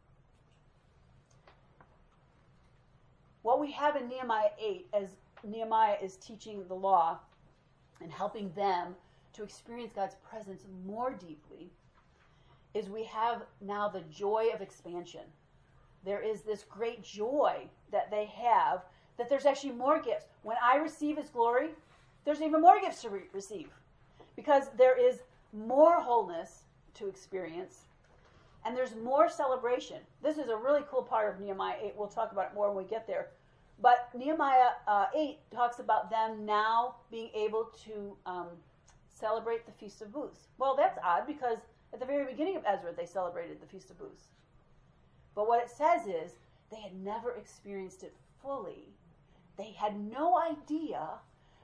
What we have in Nehemiah 8, as Nehemiah is teaching the law and helping them to experience God's presence more deeply, is we have now the joy of expansion. There is this great joy that they have, that there's actually more gifts. When I receive his glory, there's even more gifts to receive, because there is more wholeness to experience, and there's more celebration. This is a really cool part of Nehemiah 8. We'll talk about it more when we get there. But Nehemiah 8 talks about them now being able to celebrate the Feast of Booths. Well, that's odd, because at the very beginning of Ezra, they celebrated the Feast of Booths. But what it says is they had never experienced it fully. They had no idea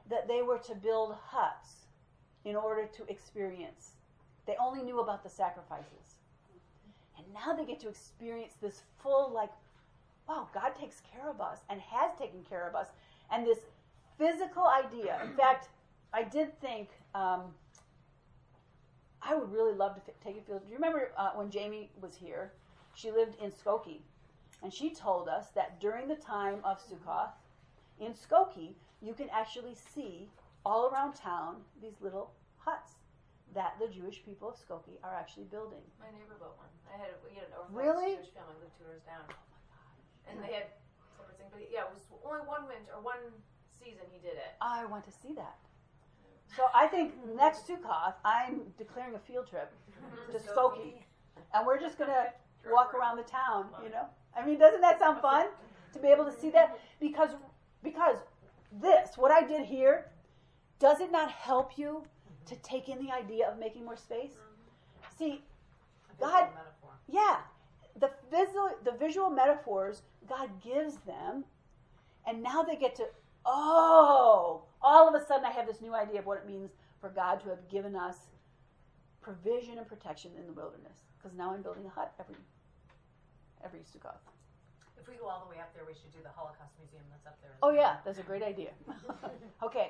that they were to build huts in order to experience. They only knew about the sacrifices. And now they get to experience this full, like, wow, God takes care of us and has taken care of us. And this physical idea. In fact, I did think I would really love to take a field. Do you remember when Jamie was here? She lived in Skokie. And she told us that during the time of Sukkoth, in Skokie, you can actually see all around town these little huts that the Jewish people of Skokie are actually building. My neighbor built one. We had an Orthodox Really? Jewish family lived 2 doors down. And they had separate things, but yeah, it was only one winter or one season he did it. I want to see that. So I think next Sukkoth, I'm declaring a field trip to Skokie. And we're just going to walk around the town, you know. I mean, doesn't that sound fun to be able to see that? Because this, what I did here, does it not help you to take in the idea of making more space? See, God, yeah, the visual metaphors, God gives them, and now they get to, all of a sudden I have this new idea of what it means for God to have given us provision and protection in the wilderness. Because now I'm building a hut every Sukkoth. If we go all the way up there, we should do the Holocaust Museum that's up there. Oh yeah, that's a great idea. Okay,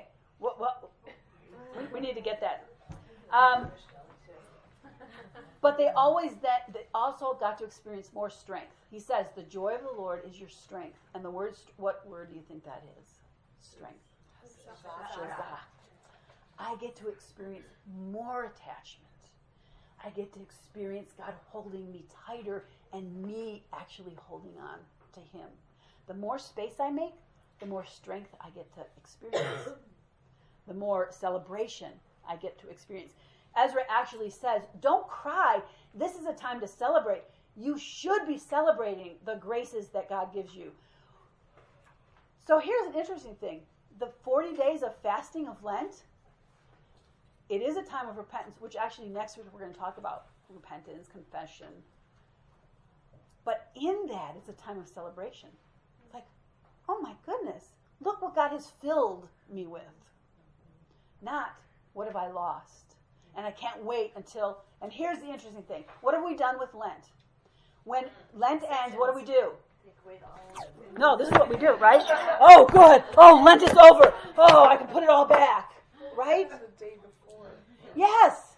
we need to get that. But they also got to experience more strength. He says, the joy of the Lord is your strength. And the word, what word do you think that is? Strength. Shazah. I get to experience more attachment. I get to experience God holding me tighter and me actually holding on to Him. The more space I make, the more strength I get to experience. The more celebration I get to experience. Ezra actually says, don't cry. This is a time to celebrate. You should be celebrating the graces that God gives you. So here's an interesting thing. The 40 days of fasting of Lent, it is a time of repentance, which actually next week we're going to talk about repentance, confession. But in that, it's a time of celebration. It's like, oh my goodness, look what God has filled me with. Not, what have I lost? And I can't wait until, and here's the interesting thing. What have we done with Lent? When Lent ends, what do? No, this is what we do, right? Oh, good. Oh, Lent is over. Oh, I can put it all back. Right? The day before. Yes.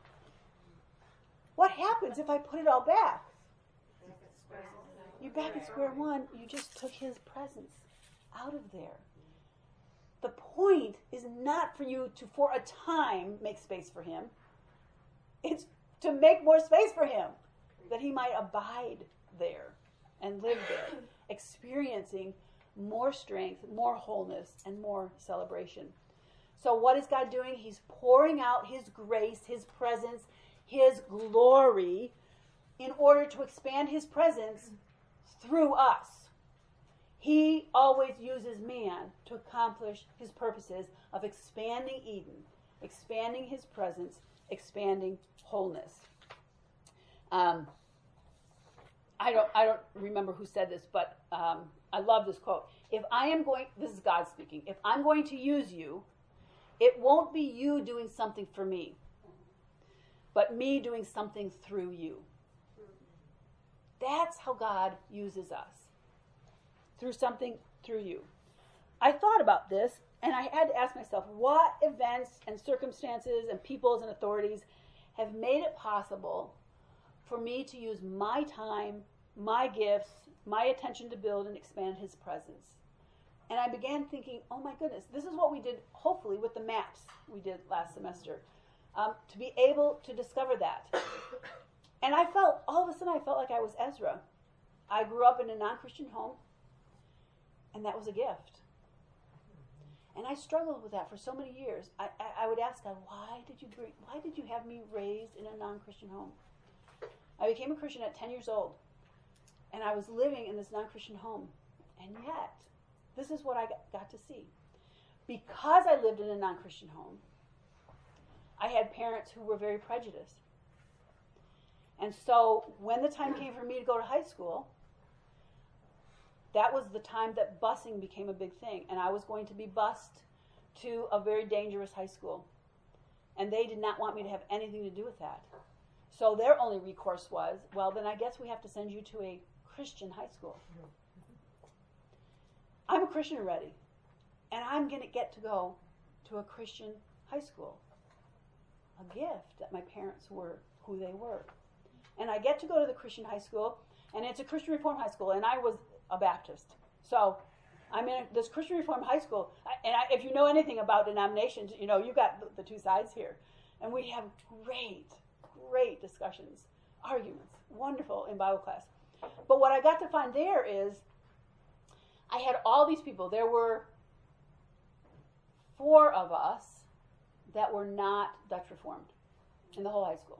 What happens if I put it all back? You're back at square one. You just took His presence out of there. The point is not for you to, for a time, make space for Him. It's to make more space for Him, that He might abide there and live there, experiencing more strength, more wholeness, and more celebration. So what is God doing? He's pouring out His grace, His presence, His glory in order to expand His presence through us. He always uses man to accomplish His purposes of expanding Eden, expanding His presence, expanding wholeness. I don't remember who said this, but I love this quote. This is God speaking, if I'm going to use you, it won't be you doing something for me, but me doing something through you. That's how God uses us. Through you. I thought about this, and I had to ask myself, what events and circumstances and peoples and authorities have made it possible for me to use my time, my gifts, my attention to build and expand His presence? And I began thinking, oh my goodness, this is what we did, hopefully, with the maps we did last semester, to be able to discover that. And all of a sudden, I felt like I was Ezra. I grew up in a non-Christian home, and that was a gift. And I struggled with that for so many years. I would ask God, why did you have me raised in a non-Christian home? I became a Christian at 10 years old, and I was living in this non-Christian home. And yet, this is what I got to see. Because I lived in a non-Christian home, I had parents who were very prejudiced. And so when the time came for me to go to high school, that was the time that busing became a big thing. And I was going to be bused to a very dangerous high school. And they did not want me to have anything to do with that. So their only recourse was, well, then I guess we have to send you to a Christian high school. I'm a Christian already, and I'm going to get to go to a Christian high school. A gift that my parents were who they were. And I get to go to the Christian high school, and it's a Christian Reformed high school, and I was a Baptist. So I'm in this Christian Reformed high school, and if you know anything about denominations, you know, you've got the two sides here. And we have great discussions, arguments, wonderful in Bible class. But what I got to find there is I had all these people. There were 4 of us that were not Dutch Reformed in the whole high school.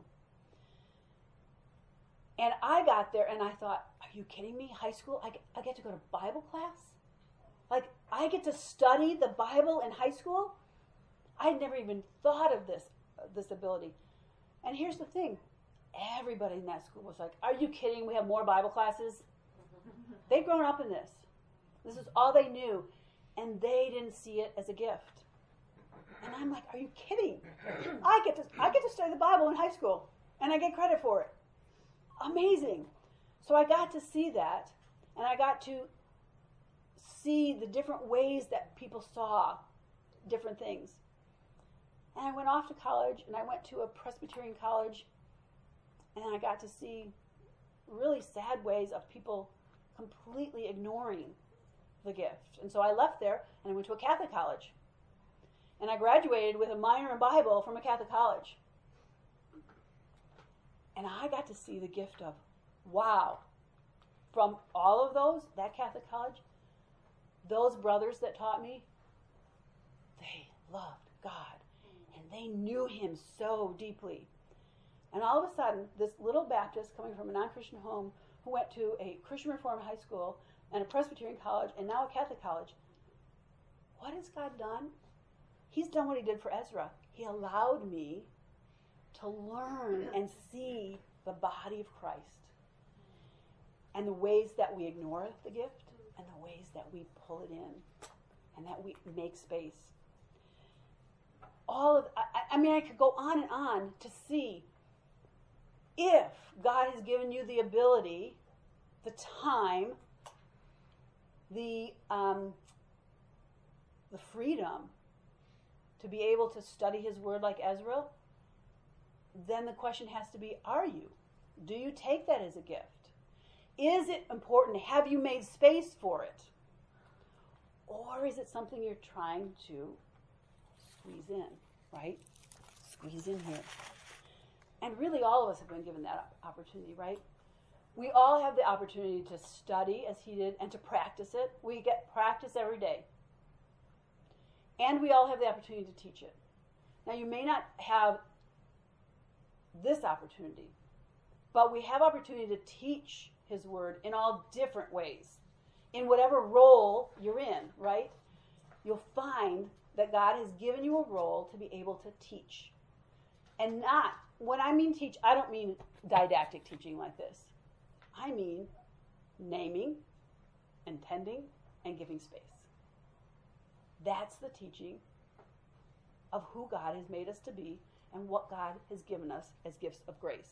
And I got there and I thought, are you kidding me? High school? I get to go to Bible class? Like, I get to study the Bible in high school? I had never even thought of this ability. And here's the thing. Everybody in that school was like, are you kidding? We have more Bible classes? They'd grown up in this. This is all they knew. And they didn't see it as a gift. And I'm like, are you kidding? I get to study the Bible in high school. And I get credit for it. Amazing. So I got to see that. And I got to see the different ways that people saw different things. And I went off to college, and I went to a Presbyterian college, and I got to see really sad ways of people completely ignoring the gift. And so I left there, and I went to a Catholic college. And I graduated with a minor in Bible from a Catholic college. And I got to see the gift of, wow, from all of those, that Catholic college, those brothers that taught me, they loved God. And they knew Him so deeply. And all of a sudden, this little Baptist coming from a non-Christian home who went to a Christian Reformed high school and a Presbyterian college and now a Catholic college, what has God done? He's done what He did for Ezra. He allowed me to learn and see the body of Christ and the ways that we ignore the gift and the ways that we pull it in and that we make space. I could go on and on to see if God has given you the ability, the time, the freedom to be able to study His Word like Ezra, then the question has to be, are you? Do you take that as a gift? Is it important? Have you made space for it? Or is it something you're trying to squeeze in, right? Squeeze in here. And really all of us have been given that opportunity, right? We all have the opportunity to study as he did and to practice it. We get practice every day. And we all have the opportunity to teach it. Now, you may not have this opportunity, but we have opportunity to teach His Word in all different ways. In whatever role you're in, right? You'll find that God has given you a role to be able to teach. And not, when I mean teach, I don't mean didactic teaching like this. I mean naming, intending, and giving space. That's the teaching of who God has made us to be and what God has given us as gifts of grace.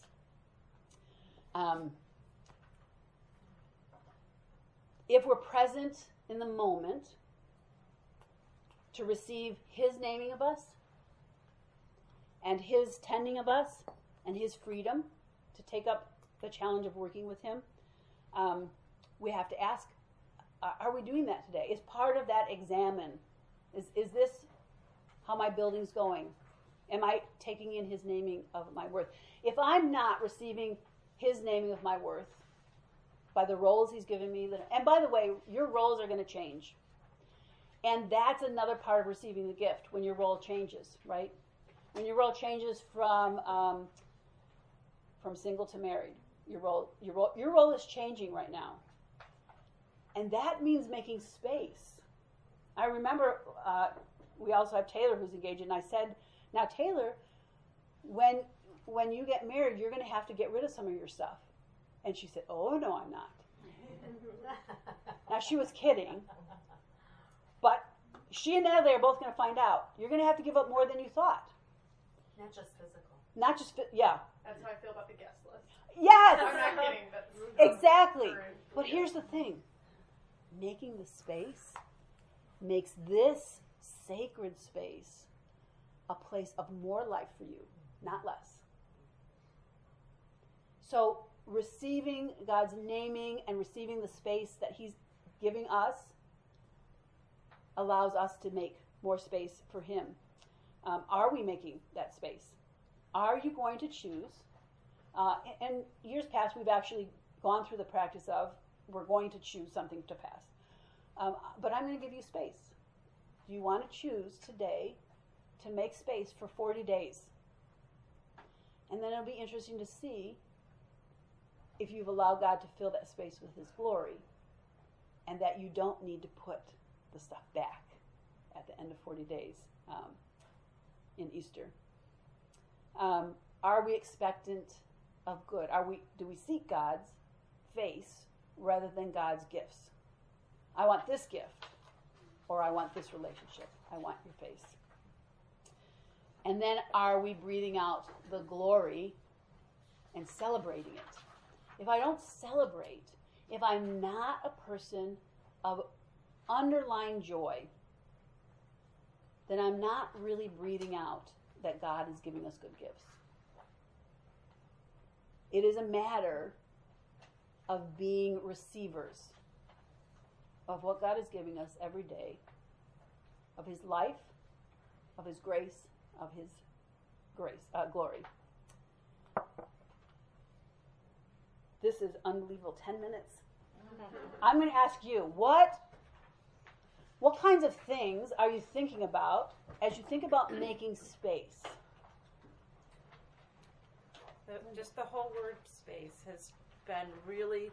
If we're present in the moment to receive His naming of us and His tending of us and His freedom to take up the challenge of working with Him, we have to ask, are we doing that today? Is part of that examine? Is this how my building's going? Am I taking in His naming of my worth? If I'm not receiving His naming of my worth by the roles He's given me, and by the way, your roles are going to change. And that's another part of receiving the gift, when your role changes, right? When your role changes from single to married, your role is changing right now. And that means making space. I remember we also have Taylor who's engaged, and I said, now Taylor, when you get married, you're going to have to get rid of some of your stuff. And she said, oh, no, I'm not. Now, she was kidding, but she and Natalie are both going to find out. You're going to have to give up more than you thought. Not just physical. Not just, yeah. That's how I feel about the guest list. Yes! I'm not kidding. That's Exactly. current. But here's the thing. Making the space makes this sacred space a place of more life for you, not less. So receiving God's naming and receiving the space that He's giving us allows us to make more space for Him. Are we making that space? Are you going to choose? In years past, we've actually gone through the practice of we're going to choose something to fast. But I'm going to give you space. Do you want to choose today to make space for 40 days? And then it'll be interesting to see if you've allowed God to fill that space with His glory and that you don't need to put the stuff back at the end of 40 days in Easter. Are we expectant of good? Do we seek God's face rather than God's gifts? I want this gift, or I want this relationship. I want your face. And then are we breathing out the glory and celebrating it? If I don't celebrate, if I'm not a person of underlying joy, then I'm not really breathing out that God is giving us good gifts. It is a matter of being receivers of what God is giving us every day, of His life, of His grace, of His glory. This is unbelievable. 10 minutes. I'm going to ask you, what kinds of things are you thinking about as you think about making space? Just the whole word space has been really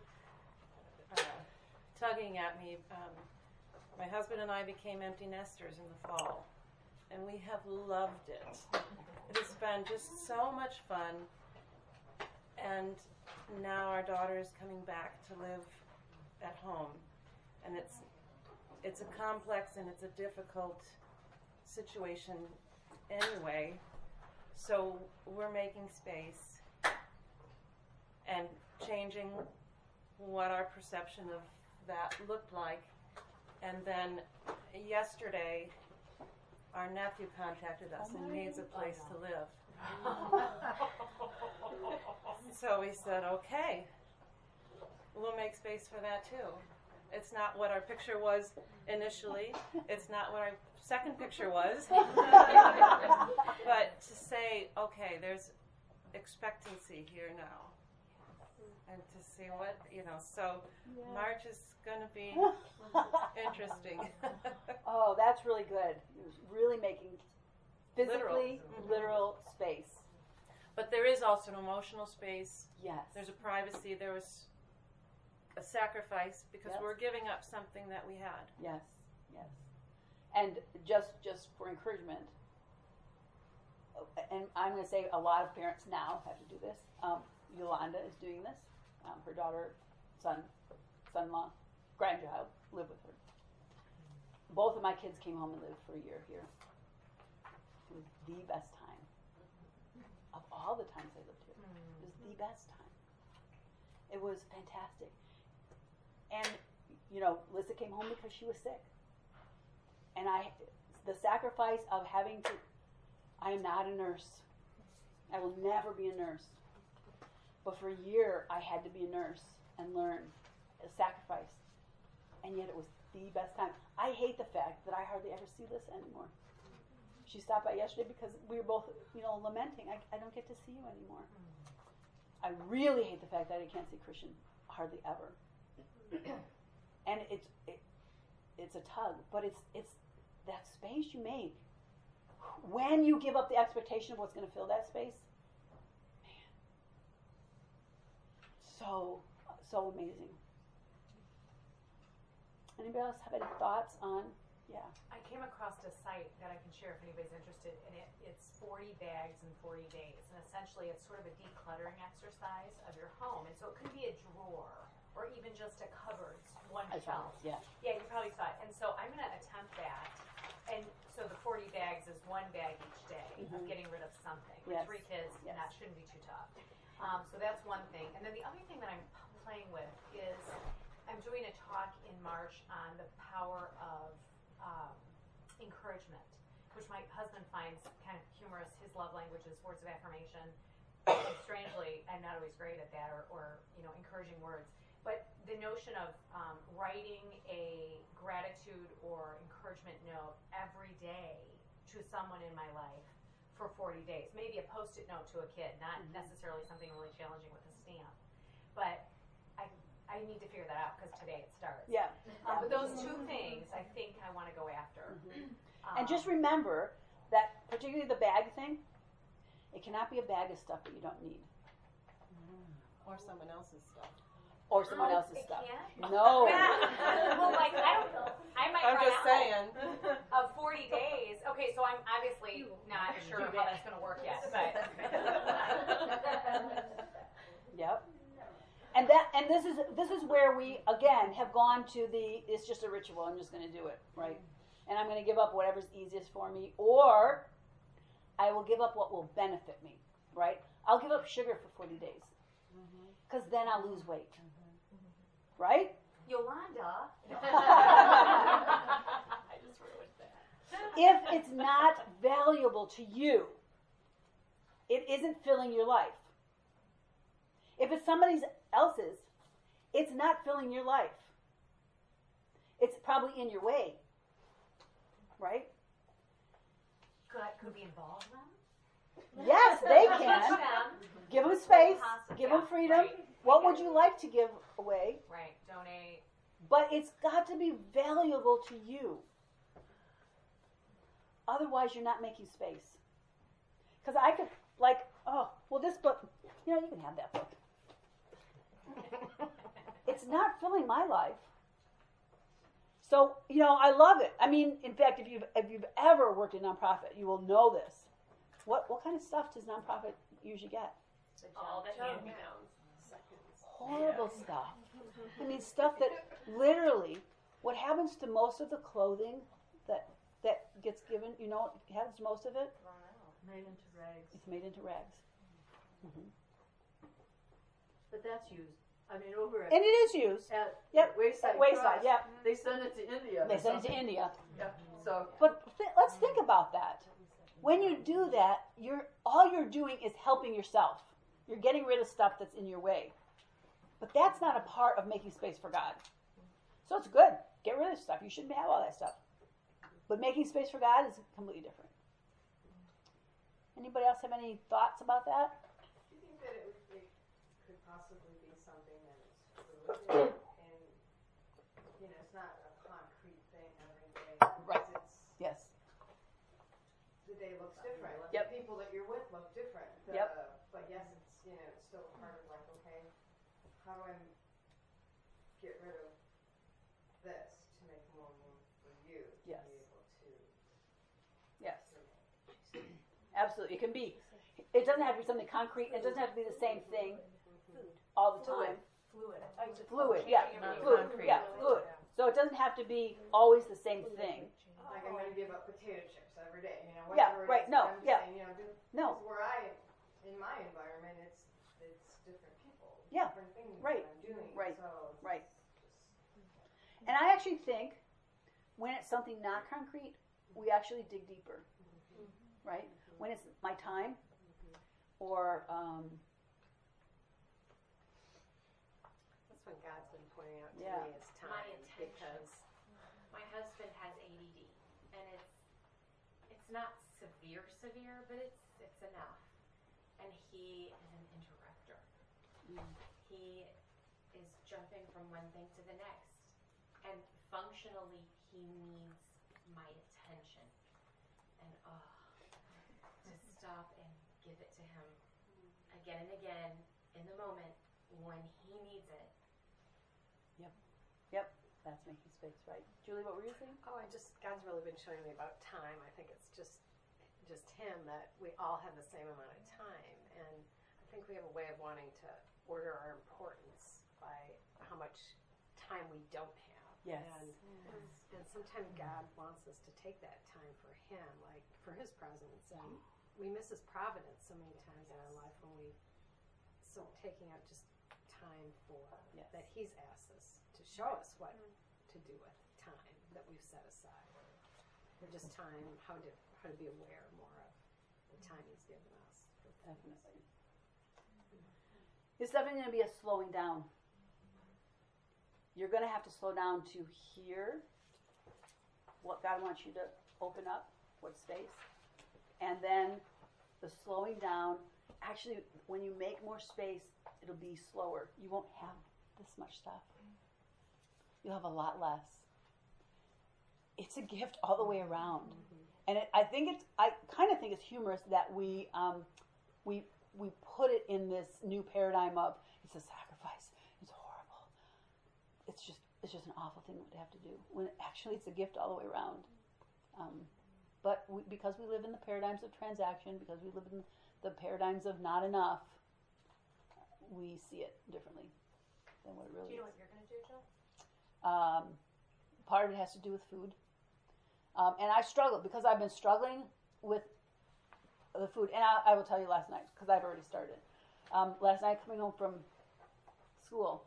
tugging at me. My husband and I became empty nesters in the fall, and we have loved it. It has been just so much fun, and now our daughter is coming back to live at home, and it's a complex and it's a difficult situation anyway, so we're making space and changing what our perception of that looked like. And then yesterday, our nephew contacted us and needs a place to live. So we said, okay, we'll make space for that too. It's not what our picture was initially. It's not what our second picture was. But to say, okay, there's expectancy here now. And to see what, so March is going to be interesting. Oh, that's really good. Really making physically literal space. But there is also an emotional space. Yes. There's a privacy. There was a sacrifice because we're giving up something that we had. Yes, yes. And just for encouragement, and I'm going to say a lot of parents now have to do this. Yolanda is doing this. Her daughter, son-in-law, grandchild live with her. Both of my kids came home and lived for a year here. It was the best time of all the times I lived here. It was the best time. It was fantastic. And, Lissa came home because she was sick. And the sacrifice of I am not a nurse. I will never be a nurse. But for a year, I had to be a nurse and learn a sacrifice. And yet it was the best time. I hate the fact that I hardly ever see Lissa anymore. She stopped by yesterday because we were both, lamenting. I don't get to see you anymore. I really hate the fact that I can't see Christian hardly ever. And it's a tug, but it's that space you make. When you give up the expectation of what's going to fill that space, so amazing. Anybody else have any thoughts on? Yeah. I came across a site that I can share if anybody's interested, and it's 40 bags in 40 days. And essentially, it's sort of a decluttering exercise of your home. And so it could be a drawer or even just a cupboard, one I saw shelf. this, yeah. Yeah, you probably saw it. And so I'm going to attempt that and so the 40 bags is one bag each day of getting rid of something. With Yes. 3 kids, Yes. that shouldn't be too tough. So that's one thing. And then the other thing that I'm playing with is I'm doing a talk in March on the power of encouragement, which my husband finds kind of humorous. His love language is words of affirmation. And strangely, I'm not always great at that, or encouraging words. But the notion of writing a gratitude or encouragement note every day to someone in my life for 40 days, maybe a post-it note to a kid, not necessarily something really challenging with a stamp. But I need to figure that out because today it starts. Yeah. But those 2 things I think I want to go after. And just remember that, particularly the bag thing, it cannot be a bag of stuff that you don't need. Or someone else's stuff. Or someone else's it stuff. can't? No. Well, like, I don't know. I might I'm run just out saying. of 40 days. Okay, so I'm obviously not sure how that's going to work yet. But Yep. And this is where we again have gone to it's just a ritual. I'm just going to do it, right? And I'm going to give up whatever's easiest for me, or I will give up what will benefit me, right? I'll give up sugar for 40 days because then I'll lose weight, right? Yolanda. I just ruined that. If it's not valuable to you, it isn't filling your life. If it's somebody else's, it's not filling your life. It's probably in your way, right? Could we involve them? Yes, they Teach can. them. Give them space. Possible. Give them Yeah, freedom. right. What would you like to give away? Right. Donate. But it's got to be valuable to you. Otherwise, you're not making space. Because I could, this book, you can have that book. It's not filling my life. So, I love it. I mean, in fact, if you've ever worked in nonprofit, you will know this. What kind of stuff does nonprofit usually get? All the hand-me-downs. Horrible stuff. I mean, stuff that literally, what happens to most of the clothing that gets given, what happens to most of it? Made into rags. It's made into rags. But that's used. I mean, over And it is used. at Yep. Wayside At Wayside, Cross, yep. they send it to India. They or send it to something. India. Yeah. So But let's think about that. When you do that, all you're doing is helping yourself. You're getting rid of stuff that's in your way. But that's not a part of making space for God. So it's good. Get rid of stuff. You shouldn't have all that stuff. But making space for God is completely different. Anybody else have any thoughts about that? Do you think that it could possibly be something that is fluid and it's not a concrete thing every day? Right. It's, Yes. the day looks different. Yep. The people that you're with look different. Yep. But yes, it's still part of okay, how do I get rid of this to make more room for you to Yes. be able to Yes. Absolutely. It doesn't have to be something concrete. It doesn't have to be the same thing all the time. Fluid. Fluid, yeah. Not Fluid, concrete. yeah, fluid. So it doesn't have to be always the same thing. like I'm going to give up potato chips every day, Yeah, whatever right, it is. no, I'm just yeah. saying, No. because in my environment, it's different people, Yeah, different things right, that I'm doing. right, So it's right. just- And I actually think when it's something not concrete, we actually dig deeper, right? When it's my time or That's when God's been pointing out to Yeah. me is time. My intention. Because My husband has ADD, and it's not severe, but it's enough. And he is an interrupter. He is jumping from one thing to the next, and functionally, he needs my attention. And to stop and give it to him again and again in the moment when he needs it. that's making space, right? Julie, what were you saying? God's really been showing me about time. I think it's just him that we all have the same amount of time. And I think we have a way of wanting to order our importance by how much time we don't have. Yes. And sometimes God wants us to take that time for Him, like for His presence. And we miss His providence so many times in our life when taking out just time for that He's asked us to show us what to do with time that we've set aside. Or just time, how to be aware more of the time He's given us. Definitely. It's definitely going to be a slowing down. You're going to have to slow down to hear what God wants you to open up, what space. And then the slowing down, actually, when you make more space, it'll be slower. You won't have this much stuff. You'll have a lot less. It's a gift all the way around. And I kind of think it's humorous that we put it in this new paradigm of it's a sacrifice. It's horrible. It's just an awful thing to have to do. When actually it's a gift all the way around. But because we live in the paradigms of transaction, because we live in the paradigms of not enough, we see it differently than what it really is. Do you know what you're going to do, Jill? Part of it has to do with food. And I struggle because I've been struggling with the food. And I will tell you last night, because I've already started. Last night coming home from school,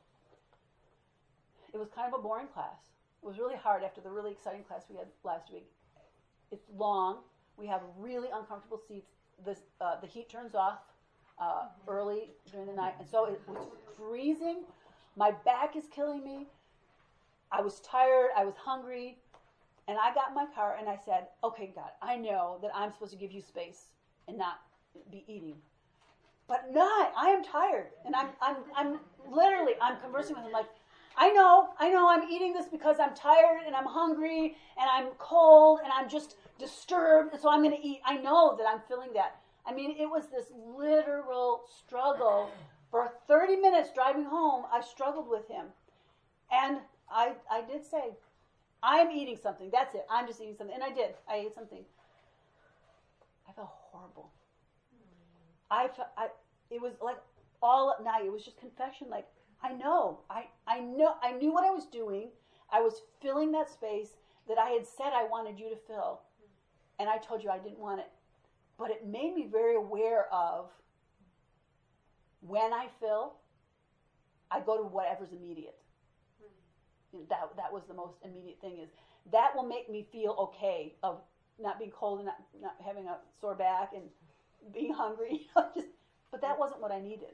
it was kind of a boring class. It was really hard after the really exciting class we had last week. It's long. We have really uncomfortable seats. The heat turns off early during the night. And so it was freezing. My back is killing me. I was tired. I was hungry. And I got in my car and I said, okay, God, I know that I'm supposed to give you space and not be eating. But not. I am tired. And I'm literally conversing with him like, I know I'm eating this because I'm tired and I'm hungry and I'm cold and I'm just disturbed, and so I'm going to eat. I know that I'm feeling that. I mean, it was this literal struggle. For 30 minutes driving home, I struggled with him. And I did say, I'm eating something. That's it. I'm just eating something. And I did. I ate something. I felt horrible. It was like all at night. It was just confession. Like, I know. I knew what I was doing. I was filling that space that I had said I wanted you to fill. And I told you I didn't want it. But it made me very aware of when I fill, I go to whatever's immediate. That was the most immediate thing, is that will make me feel okay of not being cold and not having a sore back and being hungry. But that wasn't what I needed.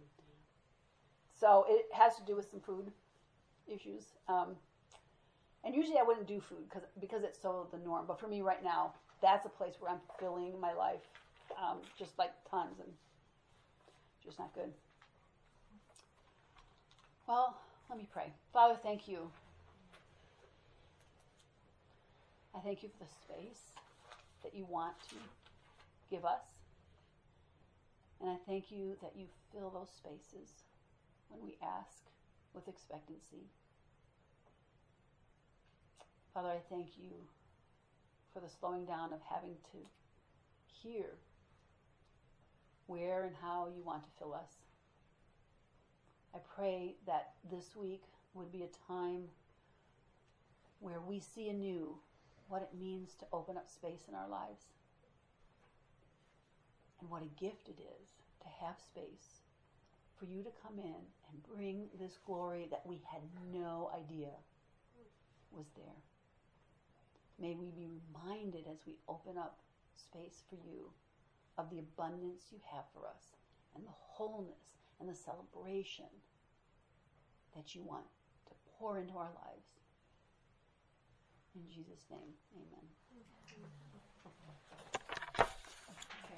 So it has to do with some food issues. And usually I wouldn't do food because it's so the norm. But for me right now, that's a place where I'm filling my life just like tons, and just not good. Well, let me pray. Father, thank you. I thank you for the space that you want to give us. And I thank you that you fill those spaces when we ask with expectancy. Father, I thank you for the slowing down of having to hear where and how you want to fill us. I pray that this week would be a time where we see anew what it means to open up space in our lives. And what a gift it is to have space for you to come in and bring this glory that we had no idea was there. May we be reminded as we open up space for you of the abundance you have for us and the wholeness and the celebration that you want to pour into our lives. In Jesus' name, amen.